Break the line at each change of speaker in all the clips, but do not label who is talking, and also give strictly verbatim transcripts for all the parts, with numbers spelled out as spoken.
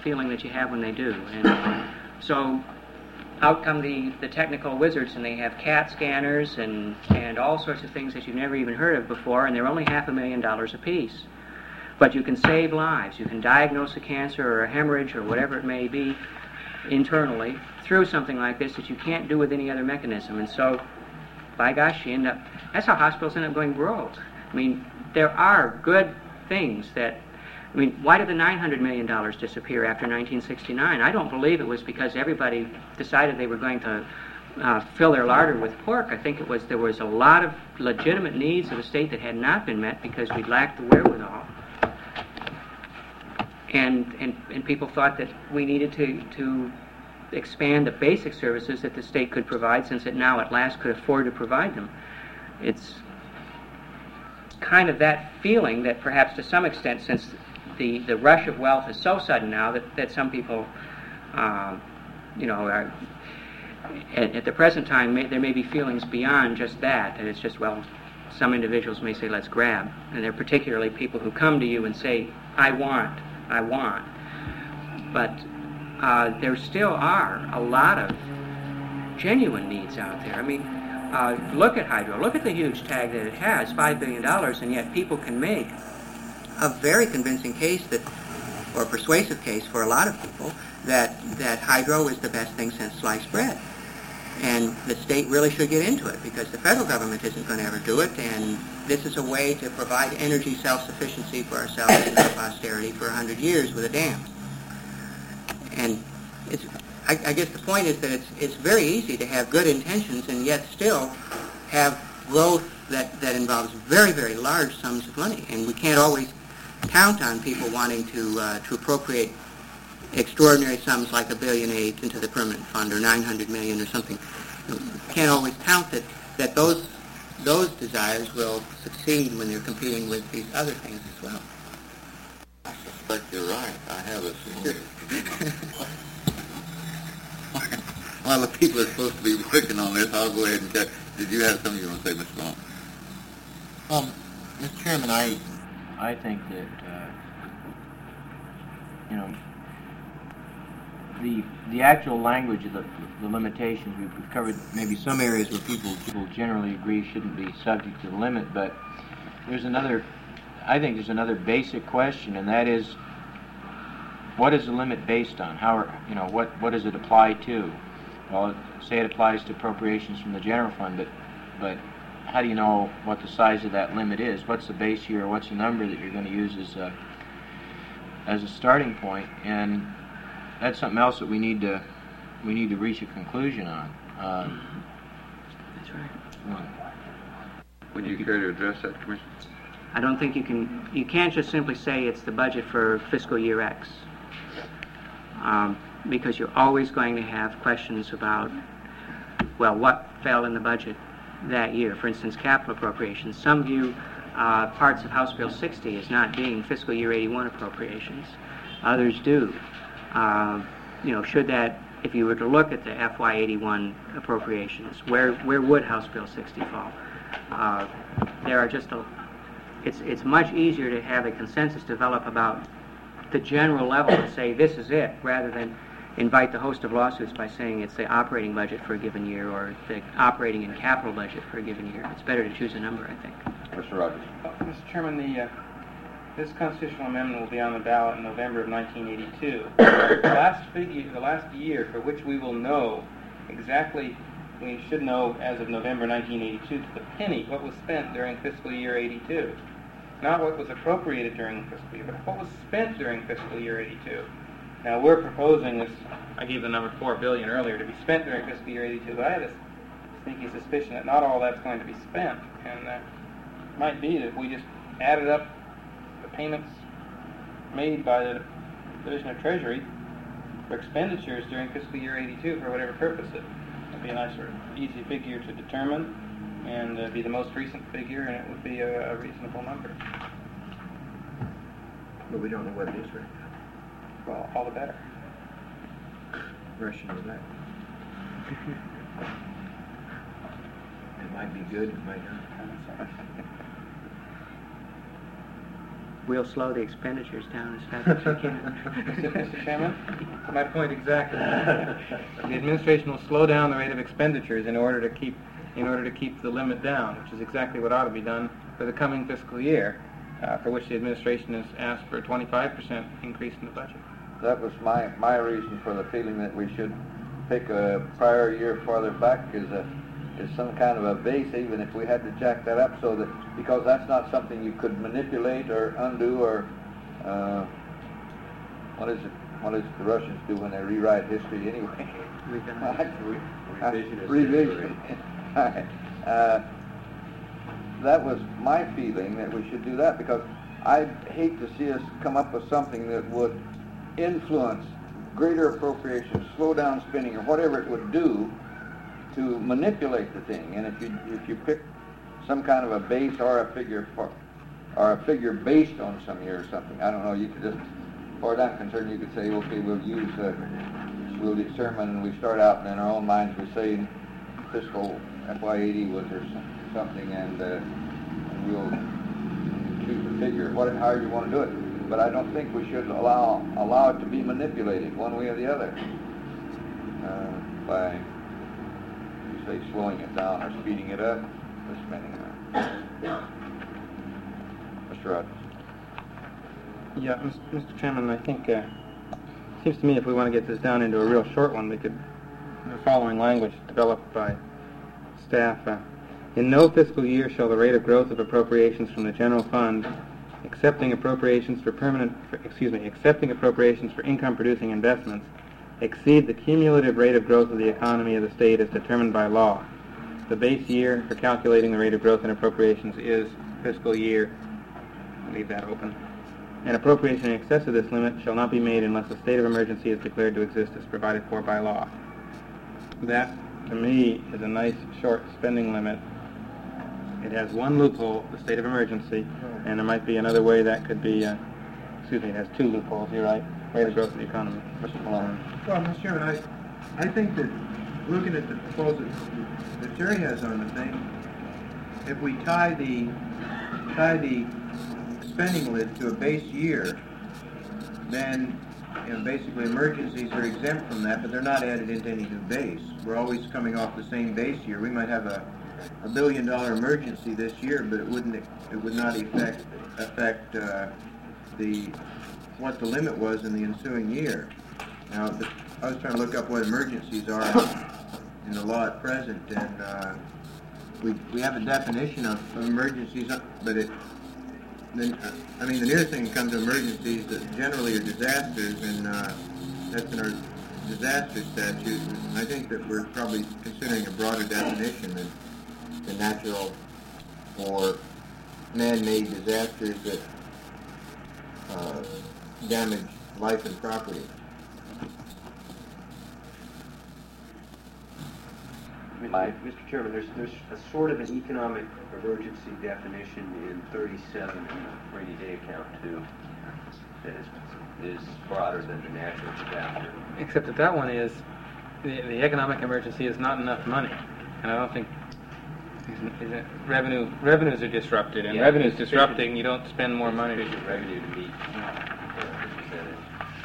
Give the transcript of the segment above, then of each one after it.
feeling that you have when they do. And so out come the, the technical wizards, and they have CAT scanners and, and all sorts of things that you've never even heard of before, and they're only half a million dollars a piece. But you can save lives. You can diagnose a cancer or a hemorrhage or whatever it may be internally through something like this that you can't do with any other mechanism. And so, by gosh, you end up, that's how hospitals end up going broke. I mean, there are good things that, I mean, why did the nine hundred million dollars disappear after nineteen sixty-nine? I don't believe it was because everybody decided they were going to uh, fill their larder with pork. I think it was there was a lot of legitimate needs of the state that had not been met because we lacked the wherewithal. And, and and people thought that we needed to, to expand the basic services that the state could provide, since it now at last could afford to provide them. It's kind of that feeling that perhaps to some extent, since the, the rush of wealth is so sudden now, that, that some people, uh, you know, are, at, at the present time, may, there may be feelings beyond just that, and it's just, well, some individuals may say, let's grab. And they're particularly people who come to you and say, I want. I want. But uh, there still are a lot of genuine needs out there. I mean, uh, look at Hydro. Look at the huge tag that it has, five billion dollars, and yet people can make a very convincing case that, or a persuasive case for a lot of people, that, that Hydro is the best thing since sliced bread. And the state really should get into it, because the federal government isn't going to ever do it, and this is a way to provide energy self-sufficiency for ourselves and our posterity for a hundred years with a dam. And it's, I, I guess the point is that it's it's very easy to have good intentions and yet still have growth that, that involves very, very large sums of money. And we can't always count on people wanting to uh, to appropriate extraordinary sums like a billion eight into the permanent fund or nine hundred million or something. You can't always count that, that those those desires will succeed when they're competing with these other things as well.
I suspect you're right. I have a theory. While the people are supposed to be working on this, I'll go ahead and check. Did you have something you want to say, Mister Long?
Um, Mister Chairman, I I think that uh, you know the the actual language of the the limitations we've, we've covered. Maybe some areas where people people generally agree shouldn't be subject to the limit, but there's another. I think there's another basic question, and that is, what is the limit based on? How are, you know what what does it apply to? Well, say it applies to appropriations from the general fund, but but how do you know what the size of that limit is? What's the base year? What's the number that you're going to use as a as a starting point? And that's something else that we need to we need to reach a conclusion on. Um,
That's right.
Would you care to address that, Commissioner?
I don't think you can, you can't just simply say it's the budget for fiscal year X, um, because you're always going to have questions about, well, what fell in the budget that year. For instance, capital appropriations. Some view uh, parts of House Bill sixty as not being fiscal year eighty-one appropriations. Others do. Uh, you know, should that, if you were to look at the F Y eighty-one appropriations, where where would House Bill sixty fall? Uh, there are just a It's it's much easier to have a consensus develop about the general level and say this is it, rather than invite the host of lawsuits by saying it's the operating budget for a given year or the operating and capital budget for a given year. It's better to choose a number, I think.
Mister Rogers.
Uh, Mister Chairman, the uh, this constitutional amendment will be on the ballot in November of nineteen eighty-two. The last figure, the last year for which we will know exactly. We should know as of November nineteen eighty-two to the penny what was spent during fiscal year eighty-two. Not what was appropriated during the fiscal year, but what was spent during fiscal year eighty-two. Now we're proposing this, I gave the number four billion dollars earlier, to be spent during fiscal year eighty-two, but I had a sneaky suspicion that not all that's going to be spent. And uh, it might be that if we just added up the payments made by the Division of Treasury for expenditures during fiscal year eighty-two for whatever purpose it would be a nice sort of easy figure to determine, and uh, be the most recent figure, and it would be a, a reasonable number.
but we don't know what it is right now.
Well, all the better.
Russian roulette. It might be good, it might not.
we'll slow the expenditures down as fast as we can.
Mister Chairman, my point exactly. The administration will slow down the rate of expenditures in order to keep in order to keep the limit down, which is exactly what ought to be done for the coming fiscal year, uh, for which the administration has asked for a twenty-five percent increase in the budget.
That was my, my reason for the feeling that we should pick a prior year farther back as a is some kind of a base, even if we had to jack that up, so that because that's not something you could manipulate or undo or uh, what is it? What does the Russians do when they rewrite history anyway?
Revisionist
Revision. uh, that was my feeling that we should do that, because I'd hate to see us come up with something that would influence greater appropriations, slow down spending, or whatever it would do to manipulate the thing. And if you if you pick some kind of a base or a figure for, or a figure based on some year or something, I don't know, you could just, as far as I'm concerned, you could say, okay, we'll use, uh, we'll determine, and we start out in our own minds, we say fiscal F Y eighty was or something, and, uh, and we'll choose a figure, what, however you want to do it. But I don't think we should allow allow it to be manipulated one way or the other uh, by, say, slowing it down or speeding it up, or spending it. Mister Rogers.
Yeah, Mister Chairman, I think uh, it seems to me if we want to get this down into a real short one, we could, the following language developed by staff. Uh, in no fiscal year shall the rate of growth of appropriations from the general fund, excepting appropriations for permanent, for, excuse me, excepting appropriations for income-producing investments, exceed the cumulative rate of growth of the economy of the state as determined by law. The base year for calculating the rate of growth in appropriations is fiscal year. I'll leave that open. An appropriation in excess of this limit shall not be made unless a state of emergency is declared to exist as provided for by law. That, to me, is a nice short spending limit. It has one loophole, the state of emergency, and there might be another way that could be, uh, excuse me, it has two loopholes, you're right, rate of growth of the economy. Mister Malone.
Well, Mister Chairman, I, I think that looking at the proposal that Terry has on the thing, if we tie the tie the spending lid to a base year, then you know, basically emergencies are exempt from that, but they're not added into any new base. We're always coming off the same base year. We might have a, a billion dollar emergency this year, but it wouldn't it would not affect affect uh, the what the limit was in the ensuing year. Now, the, I was trying to look up what emergencies are in the law at present, and uh, we we have a definition of emergencies, but it. Then, I mean, the nearest thing that comes to emergencies that generally are disasters, and uh, that's in our disaster statute. And I think that we're probably considering a broader definition than the natural or man-made disasters that uh, damage life and property.
Mister Chairman, there's there's a sort of an economic emergency definition in thirty-seven in the rainy day account too, that is is broader than the natural disaster.
Except that that one is, the, the economic emergency is not enough money, and I don't think is it, revenue revenues are disrupted, and
yeah,
revenues disrupting, you don't spend more money.
Sufficient revenue to meet the percentage.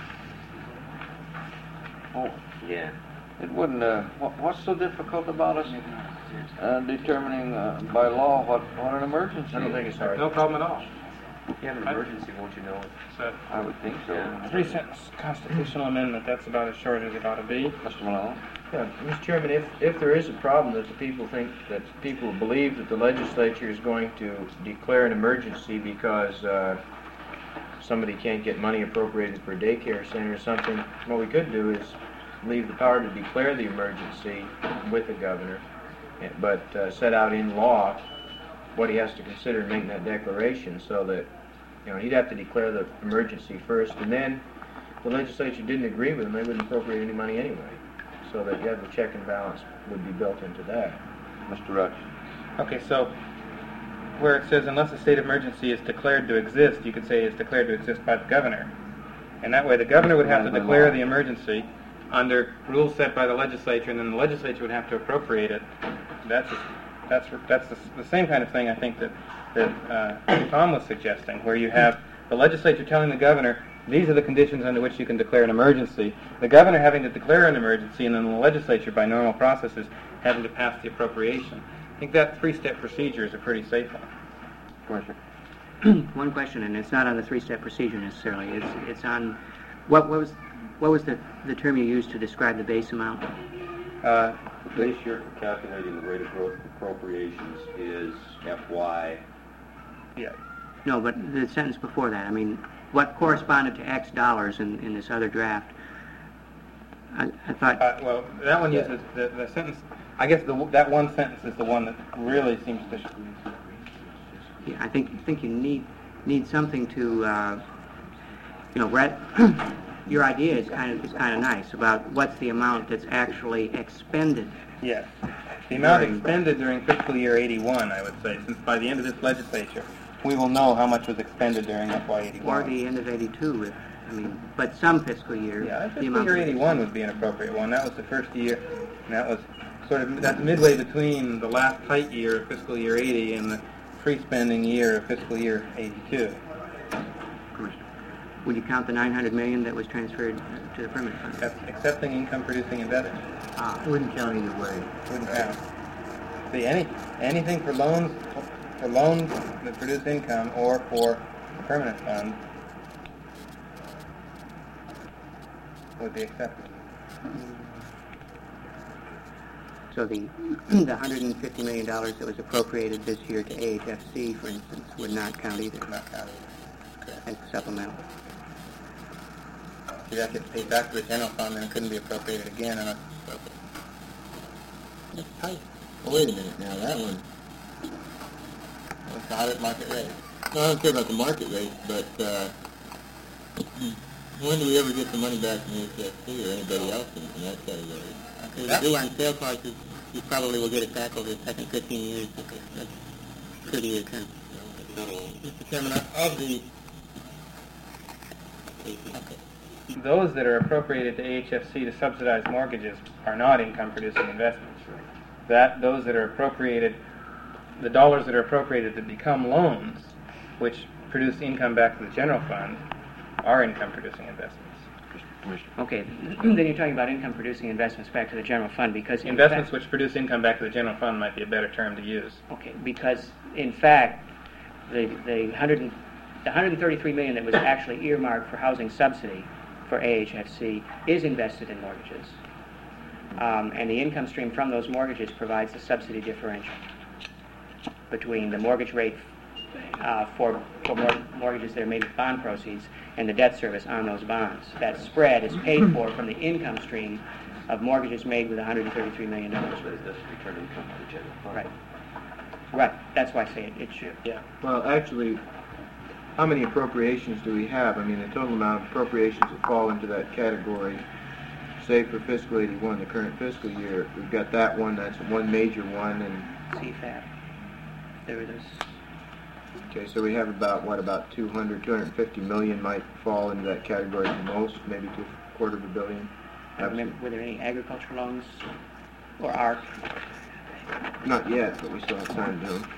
Oh,
Yeah.
it wouldn't, uh, what, what's so difficult about us uh, determining uh, by law what, what an emergency
I don't think
is?
it's hard.
No problem at all.
If you have an emergency, won't you know it?
So,
I would think so.
Yeah.
three-sentence constitutional amendment, that's about as short as it ought to be.
Mister Malone?
Yeah, Mister Chairman, if, if there is a problem that the people think, that people believe that the legislature is going to declare an emergency because uh, somebody can't get money appropriated for a daycare center or something, what we could do is leave the power to declare the emergency with the governor, but uh, set out in law what he has to consider in making that declaration, so that, you know, he'd have to declare the emergency first, and then if the legislature didn't agree with him, they wouldn't appropriate any money anyway. So that you have the check and balance would be built into that.
Mister Rutch?
Okay, so where it says unless a state of emergency is declared to exist, you could say it's declared to exist by the governor. And that way the governor would have to declare the emergency under rules set by the legislature, and then the legislature would have to appropriate it. That's that's that's the, the same kind of thing I think that that uh, Tom was suggesting, where you have the legislature telling the governor, these are the conditions under which you can declare an emergency, the governor having to declare an emergency, and then the legislature, by normal processes, having to pass the appropriation. I think that three-step procedure is a pretty safe one.
Commissioner.
One question, and it's not on the three-step procedure necessarily. It's it's on what, what was what was the, the term you used to describe the base amount?
Uh,
The base year for calculating the rate of growth of appropriations is F Y.
yeah.
No, but the sentence before that. I mean, what corresponded to X dollars in, in this other draft? I, I thought.
Uh, well, that one uses the, the sentence. I guess the, that one sentence is the one that really seems to.
Yeah, I think think you need need something to. Uh, you know, Brett, your idea is kind of is kind of nice about what's the amount that's actually expended.
Yes. The amount
During-
expended during fiscal year eighty-one, I would say, since by the end of this legislature, we will know how much was expended during F Y eighty-one.
Or the end of eighty-two, if, I mean, but some fiscal year.
Yeah,
the
fiscal
amount
year
that-
eighty-one would be an appropriate one. That was the first year, and that was sort of, that's midway between the last tight year of fiscal year eighty and the free spending year of fiscal year eighty-two.
Commissioner, would you count the nine hundred million that was transferred uh, to the permanent fund?
That's accepting income-producing investment.
Ah,
Wouldn't count either way.
Wouldn't count. See, any, anything for loans, for loans that produce income or for the permanent fund would be accepted.
so the the one hundred fifty million dollars that was appropriated this year to A H F C, for instance, would not count either.
Not counted.
As supplemental.
See, that gets paid back to the general fund, and it couldn't be appropriated again unless
That's tight. Well, wait a minute now, that one.
it's not at market rate.
No, I don't care about the market rate, but uh, when do we ever get the money back from the H F C or anybody else in, in that category?
If you do on sale prices, you probably will get it back over the second fifteen years. That's pretty year term.
Mister Chairman, of the those that are appropriated to A H F C to subsidize mortgages are not income-producing investments. That those that are appropriated, the dollars that are appropriated to become loans, which produce income back to the general fund, are income-producing investments.
Okay, then you're talking about income-producing investments back to the general fund because in
Investments
fact,
which produce income back to the general fund might be a better term to use.
okay, because in fact, the the one hundred and, the one hundred thirty-three million that was actually earmarked for housing subsidy for A H F C is invested in mortgages, um, and the income stream from those mortgages provides the subsidy differential between the mortgage rate uh, for, for mor- mortgages that are made with bond proceeds and the debt service on those bonds. That spread is paid for from the income stream of mortgages made with one hundred thirty-three million dollars.
But it doesn't return income to the general fund.
Right. Right. That's why I say it, it should.
Yeah.
Well, actually, how many appropriations do we have? I mean, the total amount of appropriations that fall into that category, say for fiscal eighty-one, the current fiscal year, we've got that one, that's one major one, and,
C F A P. There it is.
okay, so we have about, what, about two hundred, two hundred fifty million might fall into that category at the most, maybe to a quarter of a billion.
I don't remember, were there any agricultural loans or A R C?
Not yet, but we still have time to do them.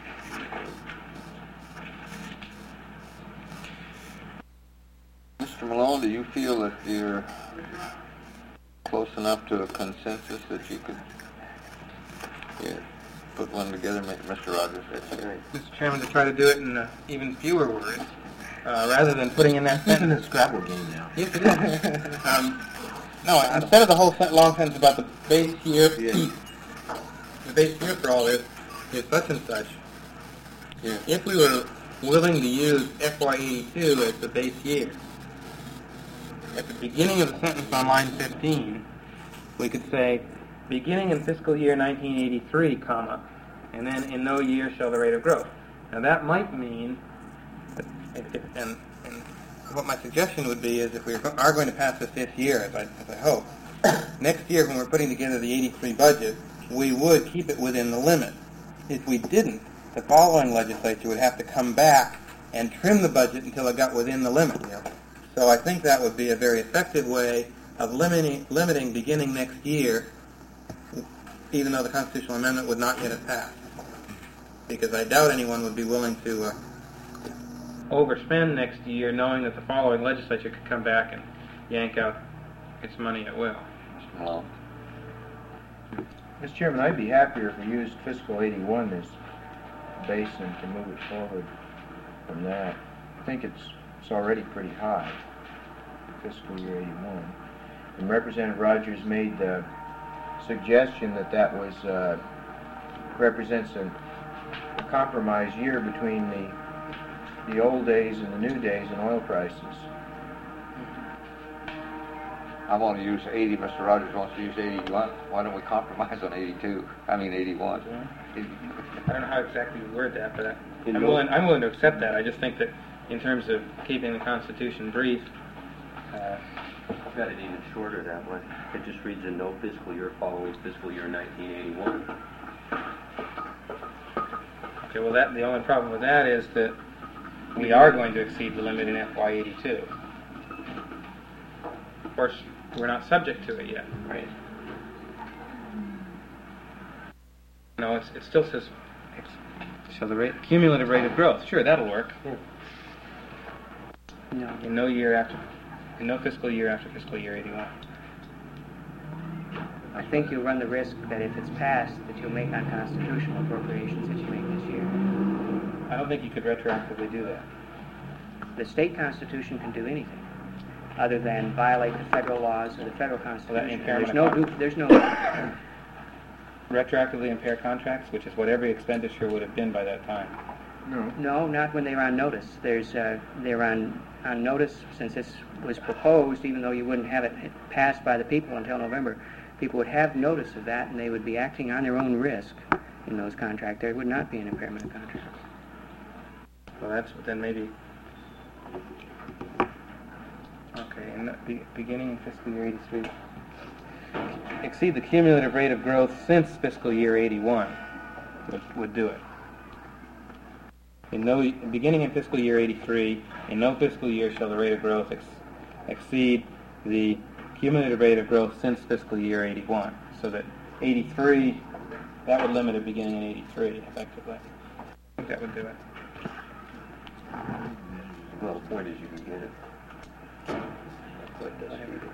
Mister Malone, do you feel that you're close enough to a consensus that you could yeah, put one together, Mister Rogers? That's great.
Mister Chairman, to try to do it in uh, even fewer words, uh, rather than putting in that sentence.
It's a Scrabble game now.
Yes, it is. um, no, instead of the whole sen- long sentence about the base year,
Yeah.
the base year for all this is such and such.
Yeah.
If we were willing to use F Y eighty-two as the base year, at the beginning of the sentence on line fifteen, we could say, beginning in fiscal year nineteen eighty-three, comma, and then in no year shall the rate of growth. Now that might mean, that if, if, and, and what my suggestion would be is if we are going to pass this this year, as I, as I hope, next year when we're putting together the eighty-three budget, we would keep it within the limit. If we didn't, the following legislature would have to come back and trim the budget until it got within the limit. So I think that would be a very effective way of limiting, limiting beginning next year, even though the constitutional amendment would not yet have passed. Because I doubt anyone would be willing to uh, overspend next year, knowing that the following legislature could come back and yank out its money at will.
No.
Mister Chairman, I'd be happier if we used fiscal eighty-one as a base and to move it forward from that. I think it's it's already pretty high, fiscal year eighty-one. And Representative Rogers made the suggestion that that was uh, represents a, a compromise year between the the old days and the new days in oil prices.
I want to use eighty. Mister Rogers wants to use eighty-one. Why don't we compromise on eighty-two? I mean eighty-one.
Yeah. I don't know how exactly you word that, but I,
In
I'm
no-
willing. I'm willing to accept that. I just think that in terms of keeping the Constitution brief, uh,
I've got it even shorter that way. It just reads in no fiscal year following fiscal year nineteen eighty-one.
okay. Well, that the only problem with that is that we are going to exceed the limit in F Y eighty-two. Of course, we're not subject to it yet.
Right.
No, it's, it still says so the rate, cumulative rate of growth. Sure, that'll work.
Yeah.
No.
In no year after, in no fiscal year after fiscal year eighty-one.
I think you'll run the risk that if it's passed, that you'll make unconstitutional appropriations that you make this year.
I don't think you could retroactively do that.
The state constitution can do anything other than violate the federal laws or the federal
Well, that
constitution.
impairment
There's no,
of-
du- there's no,
Retroactively impair contracts, which is what every expenditure would have been by that time.
No.
no, not when they're on notice. There's, uh, they're on, on notice since this was proposed, even though you wouldn't have it passed by the people until November. People would have notice of that and they would be acting on their own risk in those contracts. There would not be an impairment of contracts.
Well, that's then maybe. Okay, and the, be, beginning in fiscal year eighty-three, exceed the cumulative rate of growth since fiscal year eighty-one would, would do it. In no, beginning in fiscal year eighty-three, in no fiscal year shall the rate of growth ex, exceed the cumulative rate of growth since fiscal year eighty-one. So that eighty-three, that would limit it beginning in eighty-three, effectively. I think that would do it.
Well, the point is you can get it. But that's true.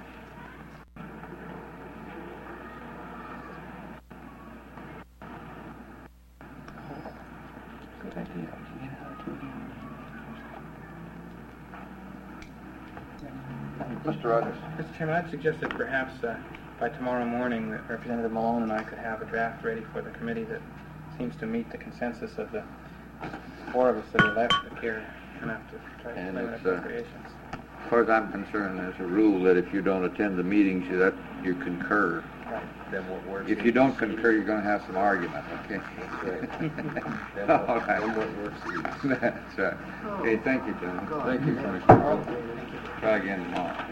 Good idea.
Mister Rogers.
Mister Chairman, I'd suggest that perhaps uh, by tomorrow morning that Representative Malone and I could have a draft ready for the committee that seems to meet the consensus of the four of us that are left that care enough to try to
And
limit
it's, uh,
appropriations.
As far as I'm concerned, there's a rule that if you don't attend the meetings, you, that, you concur.
Then what works?
If you don't concur, you're going to have some argument, okay?
That's right. Then
All
what,
right.
then what works is.
That's right. Okay, thank you, John. Thank you, Commissioner. Try again tomorrow.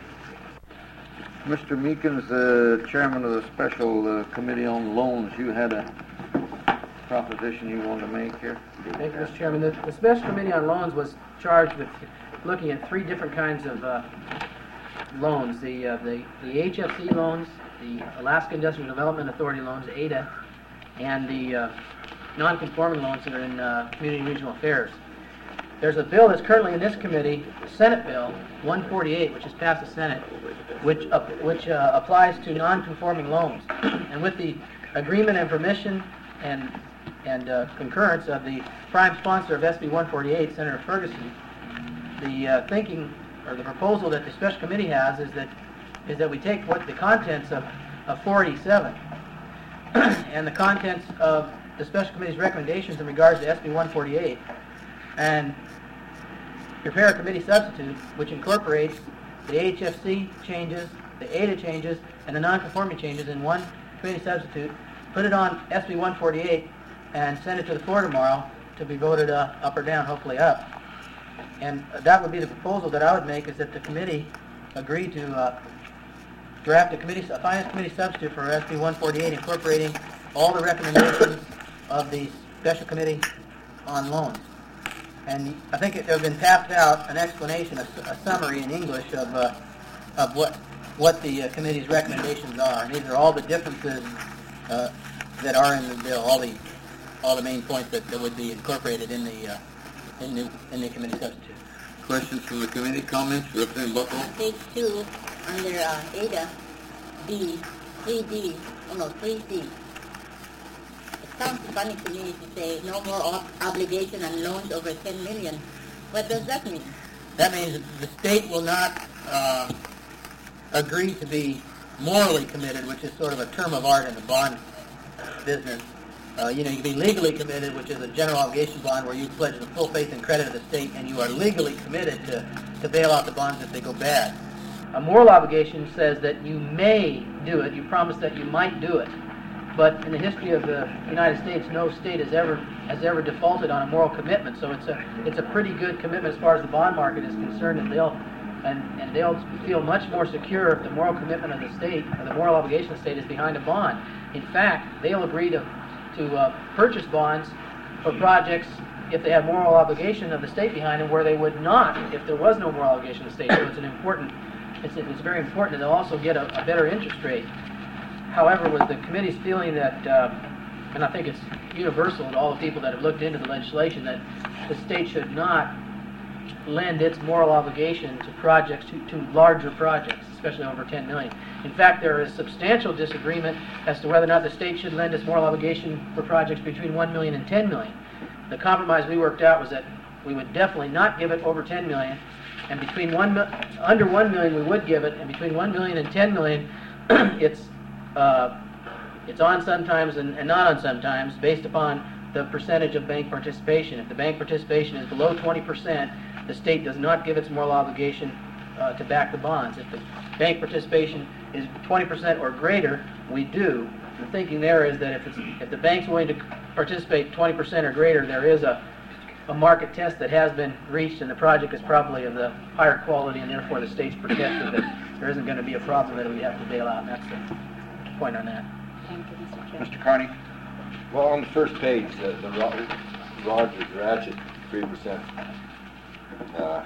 Mister Meekins, the chairman of the special uh, committee on loans, you had a proposition you wanted to make here?
Thank you, Mister Chairman. The, the Special Committee on Loans was charged with looking at three different kinds of uh, loans. The, uh, the the H F C loans, the Alaska Industrial Development Authority loans, A D A, and the uh, non-conforming loans that are in uh, Community and Regional Affairs. There's a bill that's currently in this committee, Senate Bill one forty-eight, which has passed the Senate, which uh, which uh, applies to non-conforming loans. And with the agreement and permission and and uh, concurrence of the prime sponsor of S B one forty-eight, Senator Ferguson, the uh, thinking or the proposal that the special committee has is that is that we take what the contents of, of four eighty-seven and the contents of the special committee's recommendations in regards to S B one forty-eight and prepare a committee substitute which incorporates the H F C changes, the A D A changes, and the non-conforming changes in one committee substitute, put it on S B one forty-eight, and send it to the floor tomorrow to be voted uh, up or down, hopefully up. And that would be the proposal that I would make, is that the committee agree to uh, draft a committee, a finance committee substitute for S B one forty-eight, incorporating all the recommendations of the special committee on loans. And I think it, there have been passed out an explanation, a, a summary in English of uh, of what what the uh, committee's recommendations are. And these are all the differences uh, that are in the bill, all the all the main points that, that would be incorporated in the uh, in the, in the committee substitute.
Questions from the committee? Comments? Representative Buckle?
Page two, under uh, Ada B, three D, oh no, three C. It sounds funny to me to say no more ob- obligation and loans over ten million. What does that mean?
That means that the state will not uh, agree to be morally committed, which is sort of a term of art in the bond business. Uh, you know, you can be legally committed, which is a general obligation bond where you pledge the full faith and credit of the state, and you are legally committed to, to bail out the bonds if they go bad. A moral obligation says that you may do it, you promise that you might do it. But in the history of the United States, no state has ever has ever defaulted on a moral commitment. So it's a it's a pretty good commitment as far as the bond market is concerned, and they'll and, and they'll feel much more secure if the moral commitment of the state, or the moral obligation of the state, is behind a bond. In fact, they'll agree to to uh, purchase bonds for projects if they have moral obligation of the state behind them, where they would not if there was no moral obligation of the state. So it's an important it's it's very important, and they'll also get a, a better interest rate. However, with the committee's feeling that, uh, and I think it's universal to all the people that have looked into the legislation, that the state should not lend its moral obligation to projects, to, to larger projects, especially over ten million. In fact, there is substantial disagreement as to whether or not the state should lend its moral obligation for projects between one million and ten million. The compromise we worked out was that we would definitely not give it over ten million, and between one under one million we would give it, and between one million and ten million, it's uh, it's on sometimes and, and not on sometimes, based upon the percentage of bank participation. If the bank participation is below twenty percent, the state does not give its moral obligation uh, to back the bonds. If the bank participation is twenty percent or greater, we do. The thinking there is that if it's, if the bank's willing to participate twenty percent or greater, there is a, a market test that has been reached, and the project is probably of the higher quality, and therefore the state's protected, that there isn't going to be a problem that we have to bail out. And that's the point on that.
Thank you, Mister Chairman.
Mister Carney?
Well, on the first page, the, the Ro- Rogers Ratchet three percent uh,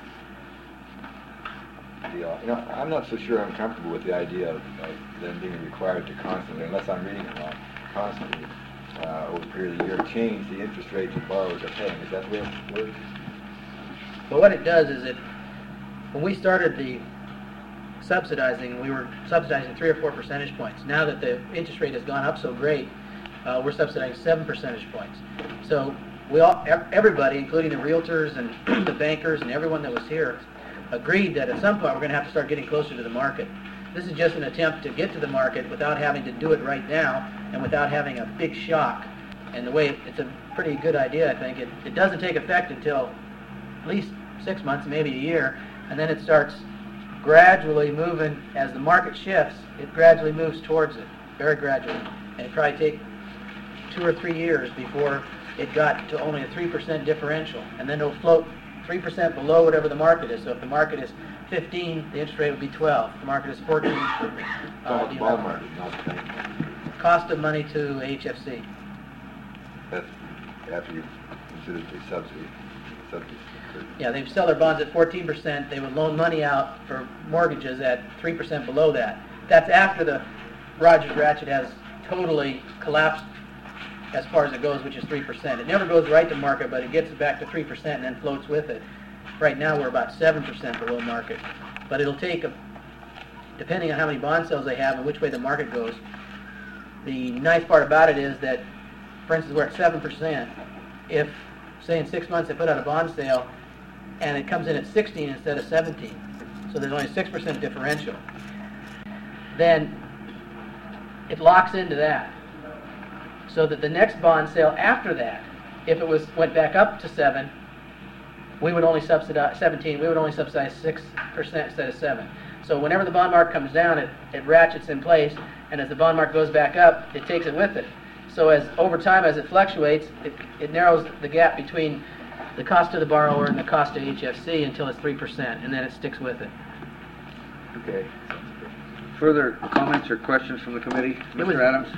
deal. You know, I'm not so sure I'm comfortable with the idea of, of them being required to constantly, unless I'm reading it wrong, constantly uh, over a period of a year, change the interest rates that borrowers are paying. Is that the way it works?
Well, what it does is it, when we started the subsidizing, we were subsidizing three or four percentage points. Now that the interest rate has gone up so great, uh, we're subsidizing seven percentage points. So we all, everybody, including the realtors and the bankers and everyone that was here, agreed that at some point we're going to have to start getting closer to the market. This is just an attempt to get to the market without having to do it right now and without having a big shock. And the way it's a pretty good idea, I think. It, it doesn't take effect until at least six months, maybe a year, and then it starts gradually moving. As the market shifts, it gradually moves towards it, very gradually. And it probably take two or three years before it got to only a three percent differential. And then it'll float three percent below whatever the market is. So if the market is fifteen, the interest rate would be twelve. If the market is fourteen, uh,
the
the
bond market, not the bank.
cost of money to H F C.
That's after you consider the subsidy. subsidy.
Yeah, they sell their bonds at fourteen percent. They would loan money out for mortgages at three percent below that. That's after the Rogers Ratchet has totally collapsed as far as it goes, which is three percent. It never goes right to market, but it gets it back to three percent and then floats with it. Right now we're about seven percent below market. But it'll take, a, depending on how many bond sales they have and which way the market goes. The nice part about it is that, for instance, we're at seven percent. If, say, in six months they put out a bond sale and it comes in at sixteen instead of seventeen, so there's only a six percent differential, then it locks into that. So that the next bond sale after that, if it was went back up to seven, we would only subsidize seventeen. We would only subsidize six percent instead of seven. So whenever the bond market comes down, it, it ratchets in place, and as the bond market goes back up, it takes it with it. So as over time, as it fluctuates, it, it narrows the gap between the cost of the borrower and the cost of H F C until it's three percent, and then it sticks with it.
Okay. Further comments or questions from the committee? Mister Adams?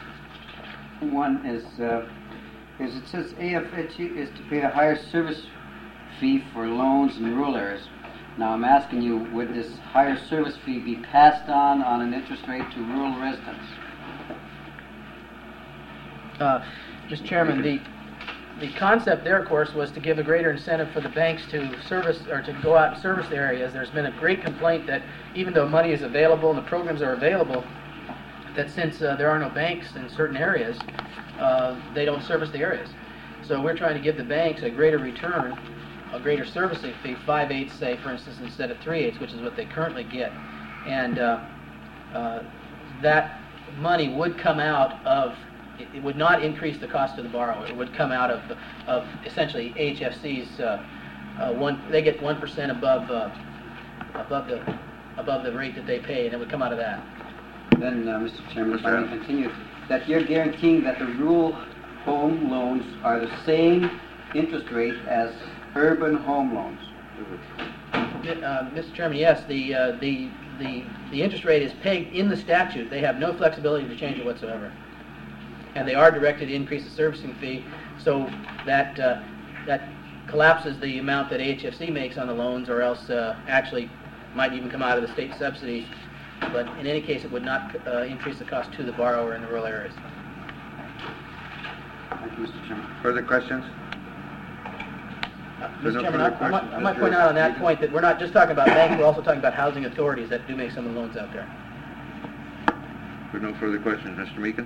One is, uh, is it says A F H E is to pay a higher service fee for loans in rural areas. Now I'm asking you, would this higher service fee be passed on on an interest rate to rural residents?
Uh, Mister Chairman, the the concept there, of course, was to give a greater incentive for the banks to service or to go out and service the areas. There's been a great complaint that even though money is available and the programs are available, that since uh, there are no banks in certain areas, uh, they don't service the areas. So we're trying to give the banks a greater return, a greater servicing fee, five eighths, say, for instance, instead of three eighths, which is what they currently get. And uh, uh, that money would come out of, it, it would not increase the cost to the borrower. It would come out of, of essentially H F C's, uh, uh, one, they get one percent above, uh, above, the, above the rate that they pay, and it would come out of that.
Then, uh, Mister Chairman, if I may continue, that you're guaranteeing that the rural home loans are the same interest rate as urban home loans.
Uh, Mister Chairman, yes, the, uh, the, the, the interest rate is pegged in the statute. They have no flexibility to change it whatsoever. And they are directed to increase the servicing fee, so that, uh, that collapses the amount that H F C makes on the loans, or else uh, actually might even come out of the state subsidies. But in any case, it would not uh, increase the cost to the borrower in the rural areas.
Thank you, Mister Chairman.
Further questions?
Uh,
There's
Mister
no
Chairman,
further
I, I, might,
questions.
I might
Mister
point out on that
Meekins?
point that we're not just talking about banks, we're also talking about housing authorities that do make some of the loans out there.
There's no further questions. Mister Meekins?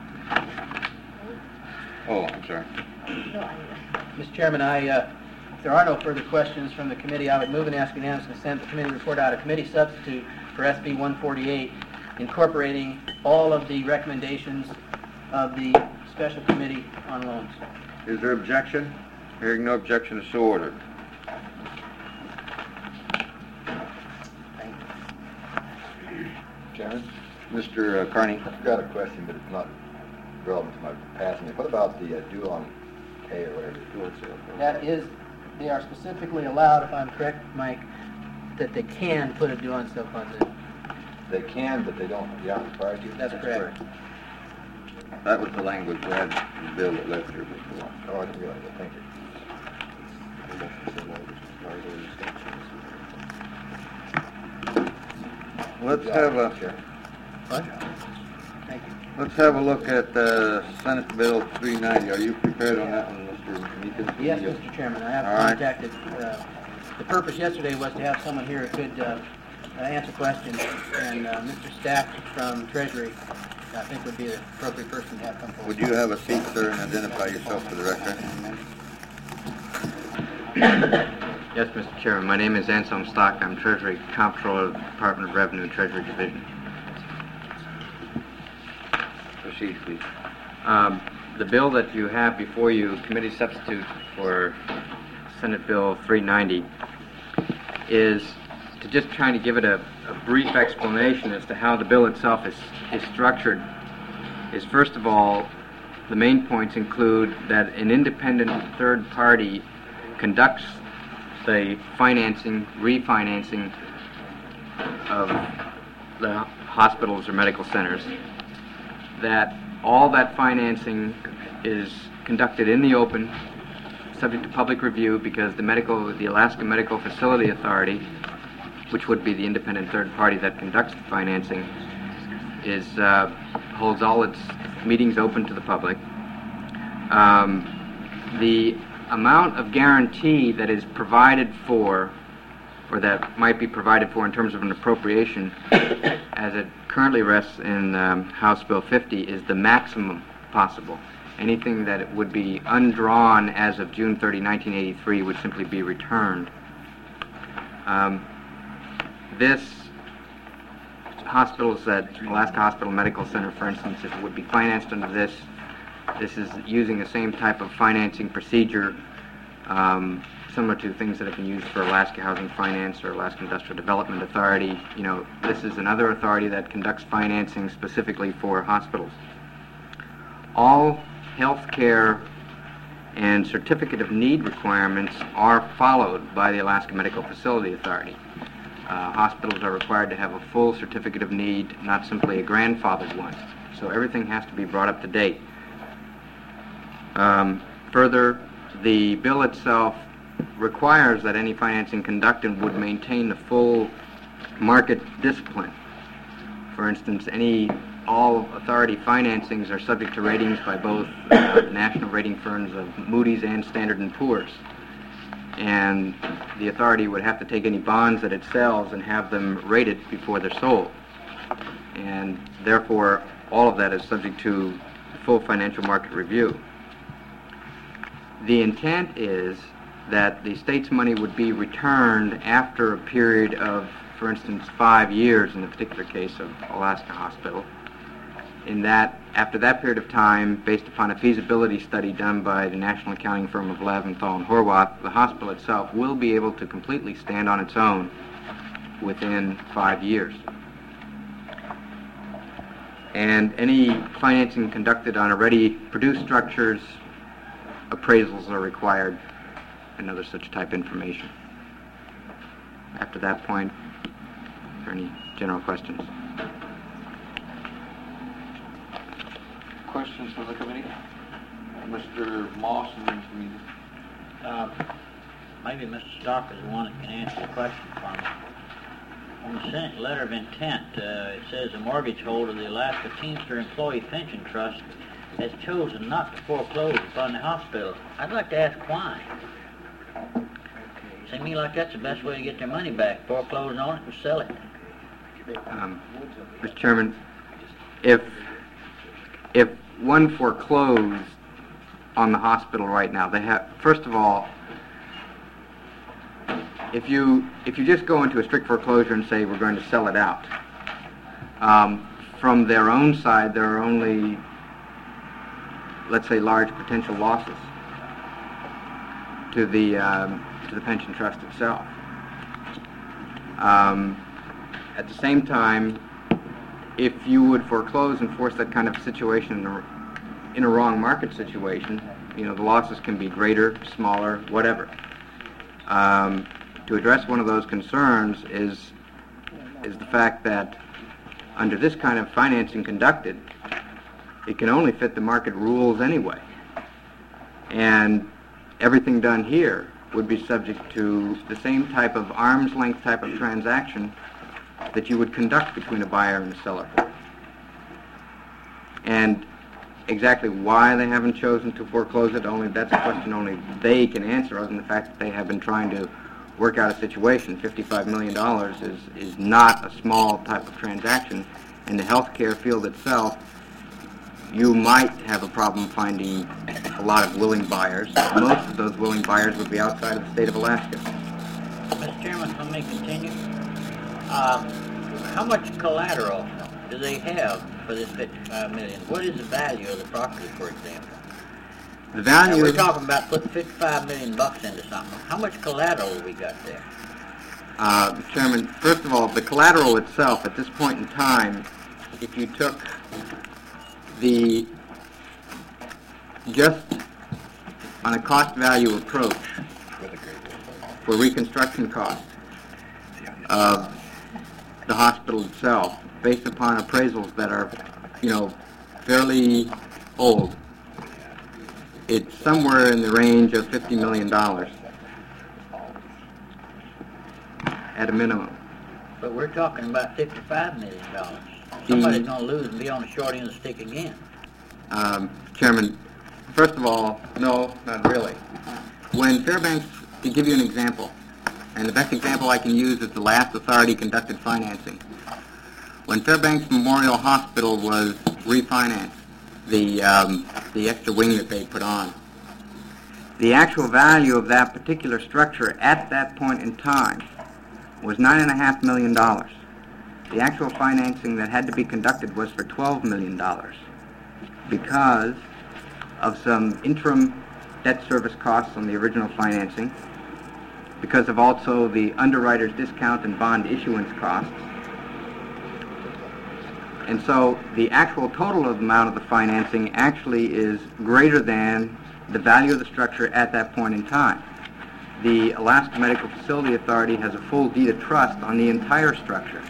Oh, I'm sorry.
Mister Chairman, I, uh, if there are no further questions from the committee, I would move and ask unanimous consent the committee report out a committee substitute for S B one forty-eight, incorporating all of the recommendations of the special committee on loans.
Is there objection? Hearing no objection, is so ordered.
Thank you.
Chairman,
Mister Carney?
I've got a question, but it's not relevant to my passing it. What about the uh, due on pay or whatever, due on sale?
That is, they are specifically allowed, if I'm correct, Mike, that they can put a due on sale fund in.
They can, but they don't, they aren't required to?
That's correct.
That was the language we had in the bill that left here before.
Oh, I didn't realize that, thank you.
Let's have a,
What? Thank you.
let's have a look at uh, Senate Bill three ninety. Are you prepared on that one, Mister Meekins?
Yes, Mister Chairman, I have
All right.
contacted, uh, the purpose yesterday was to have someone here who could uh, uh, answer questions, and uh, Mister Stack from Treasury, I think would be the appropriate person to have come forward.
Would you have a seat, sir, and identify yourself for the record?
Yes, Mister Chairman. My name is Anselm Stock. I'm Treasury Comptroller of the Department of Revenue and Treasury Division.
Proceed, please.
Um, the bill that you have before you, committee substitute for Senate Bill three ninety, is to just trying to give it a, a brief explanation as to how the bill itself is, is structured. Is first of all, the main points include that an independent third party conducts the financing, refinancing of the hospitals or medical centers, that all that financing is conducted in the open, subject to public review, because the medical, the Alaska Medical Facility Authority, which would be the independent third party that conducts the financing, is uh, holds all its meetings open to the public. Um, the amount of guarantee that is provided for, or that might be provided for in terms of an appropriation, as it currently rests in um, House Bill fifty, is the maximum possible. Anything that would be undrawn as of June thirtieth, nineteen eighty-three would simply be returned. Um, this hospitals, that Alaska Hospital Medical Center, for instance, if it would be financed under this, this is using the same type of financing procedure, um, similar to things that have been used for Alaska Housing Finance or Alaska Industrial Development Authority. You know, this is another authority that conducts financing specifically for hospitals. All health care and certificate of need requirements are followed by the Alaska Medical Facility Authority. Uh, hospitals are required to have a full certificate of need, not simply a grandfathered one. So everything has to be brought up to date. Um, further, the bill itself requires that any financing conducted would maintain the full market discipline. For instance, any all authority financings are subject to ratings by both uh, the national rating firms of Moody's and Standard and Poor's. And the authority would have to take any bonds that it sells and have them rated before they're sold. And therefore, all of that is subject to full financial market review. The intent is that the state's money would be returned after a period of, for instance, five years in the particular case of Alaska Hospital. In that, after that period of time, based upon a feasibility study done by the national accounting firm of Laventhal and Horwath, the hospital itself will be able to completely stand on its own within five years. And any financing conducted on already produced structures, appraisals are required, and other such type information. After that point, are there any general questions?
Questions from the committee? Mister Moss and then committee.
Uh, maybe Mister Stock is the one that can answer the question for me. On the Senate letter of intent, uh, it says the mortgage holder of the Alaska Teamster Employee Pension Trust has chosen not to foreclose upon the hospital. I'd like to ask why. Seems to me like that's the best way to get their money back. Foreclose on it and sell it.
Um, Mister Chairman, if if one foreclosed on the hospital right now, they have, first of all, if you if you just go into a strict foreclosure and say we're going to sell it out, um, from their own side there are only, let's say, large potential losses to the um, to the pension trust itself. Um, at the same time, if you would foreclose and force that kind of situation in a, in a wrong market situation, you know, the losses can be greater, smaller, whatever. Um, to address one of those concerns is is the fact that under this kind of financing conducted, it can only fit the market rules anyway. And everything done here would be subject to the same type of arm's length type of transaction that you would conduct between a buyer and a seller. And exactly why they haven't chosen to foreclose it, only that's a question only they can answer, other than the fact that they have been trying to work out a situation. fifty-five million dollars is, is not a small type of transaction. In the healthcare field itself, you might have a problem finding a lot of willing buyers. Most of those willing buyers would be outside of the state of Alaska.
Mister Chairman, let me continue. Uh, how much collateral do they have for this fifty-five million dollars? What is the value of the property, for example?
The value.
Now, we're talking about putting fifty-five million bucks into something. How much collateral have we got there?
Uh, Mister Chairman, first of all, the collateral itself at this point in time, if you took the just on a cost value approach for reconstruction costs of the hospital itself, based upon appraisals that are, you know, fairly old, it's somewhere in the range of fifty million dollars at a minimum.
But we're talking about fifty-five million dollars. Somebody's going to lose and be on the short end of the stick again.
Um, Chairman, first of all, no, not really. When Fairbanks, to give you an example, and the best example I can use is the last authority-conducted financing. When Fairbanks Memorial Hospital was refinanced, the um, the extra wing that they put on, the actual value of that particular structure at that point in time was nine and a half million dollars. The actual financing that had to be conducted was for twelve million dollars because of some interim debt service costs on the original financing, because of also the underwriter's discount and bond issuance costs. And so the actual total amount of the financing actually is greater than the value of the structure at that point in time. The Alaska Medical Facility Authority has a full deed of trust on the entire structure.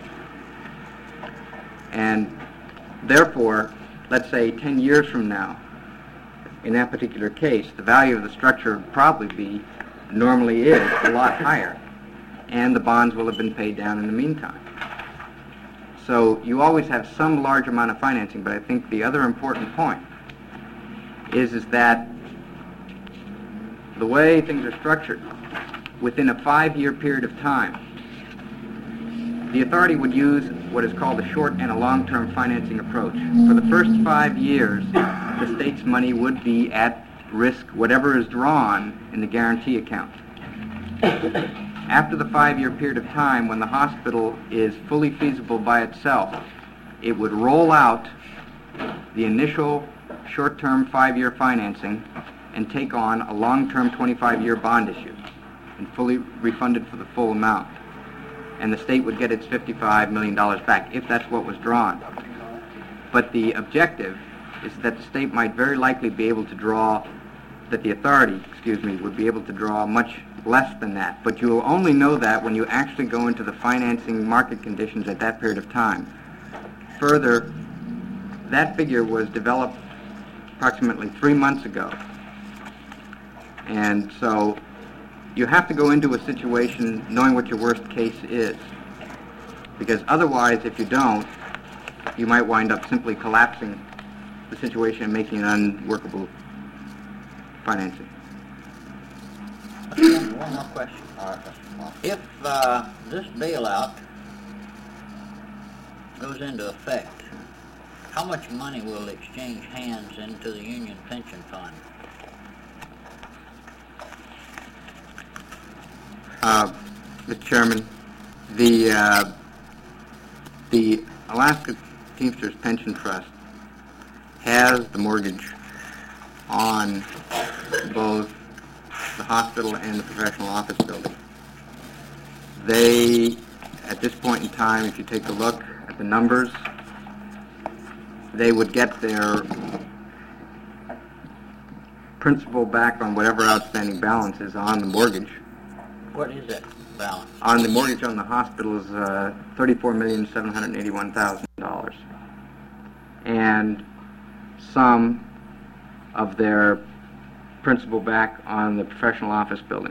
And therefore, let's say ten years from now, in that particular case, the value of the structure would probably be, normally is, a lot higher. And the bonds will have been paid down in the meantime. So you always have some large amount of financing, but I think the other important point is, is that the way things are structured, within a five-year period of time, the authority would use what is called a short and a long-term financing approach. For the first five years, the state's money would be at risk, whatever is drawn in the guarantee account. After the five-year period of time, when the hospital is fully feasible by itself, it would roll out the initial short-term five-year financing and take on a long-term twenty-five-year bond issue and fully refunded for the full amount. And the state would get its fifty-five million dollars back if that's what was drawn. But the objective is that the state might very likely be able to draw, that the authority, excuse me, would be able to draw much less than that. But you will only know that when you actually go into the financing market conditions at that period of time. Further, that figure was developed approximately three months ago. And so you have to go into a situation knowing what your worst case is. Because otherwise, if you don't, you might wind up simply collapsing the situation and making it unworkable financing.
One more question. If uh, this bailout goes into effect, how much money will exchange hands into the union pension fund?
Uh, Mister Chairman, the uh, the Alaska Teamsters Pension Trust has the mortgage on both the hospital and the professional office building. They, at this point in time, if you take a look at the numbers, they would get their principal back on whatever outstanding balance is on the mortgage.
What is that balance?
On the mortgage on the hospital is uh, thirty-four million seven hundred eighty-one thousand dollars. And some of their principal back on the professional office building.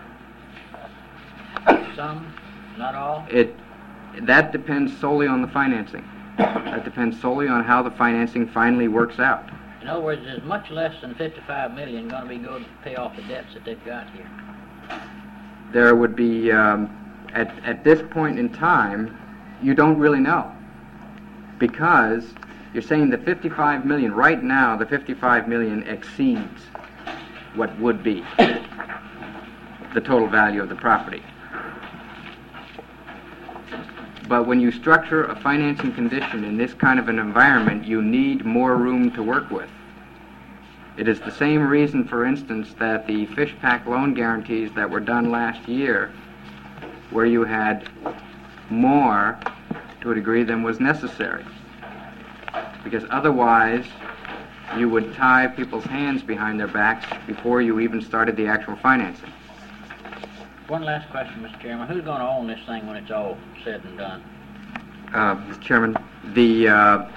Some, not all?
It, that depends solely on the financing. That depends solely on how the financing finally works out.
In other words, there's much less than fifty-five million dollars going to be going to pay off the debts that they've got here.
There would be, um, at, at this point in time, you don't really know. Because you're saying the fifty-five million dollars, right now, the fifty-five million dollars exceeds what would be the total value of the property. But when you structure a financing condition in this kind of an environment, you need more room to work with. It is the same reason, for instance, that the Fishpack loan guarantees that were done last year, where you had more, to a degree, than was necessary. Because otherwise, you would tie people's hands behind their backs before you even started the actual financing.
One last question, Mister Chairman. Who's going to own this thing when it's all said and done?
Uh, Mister Chairman, the uh,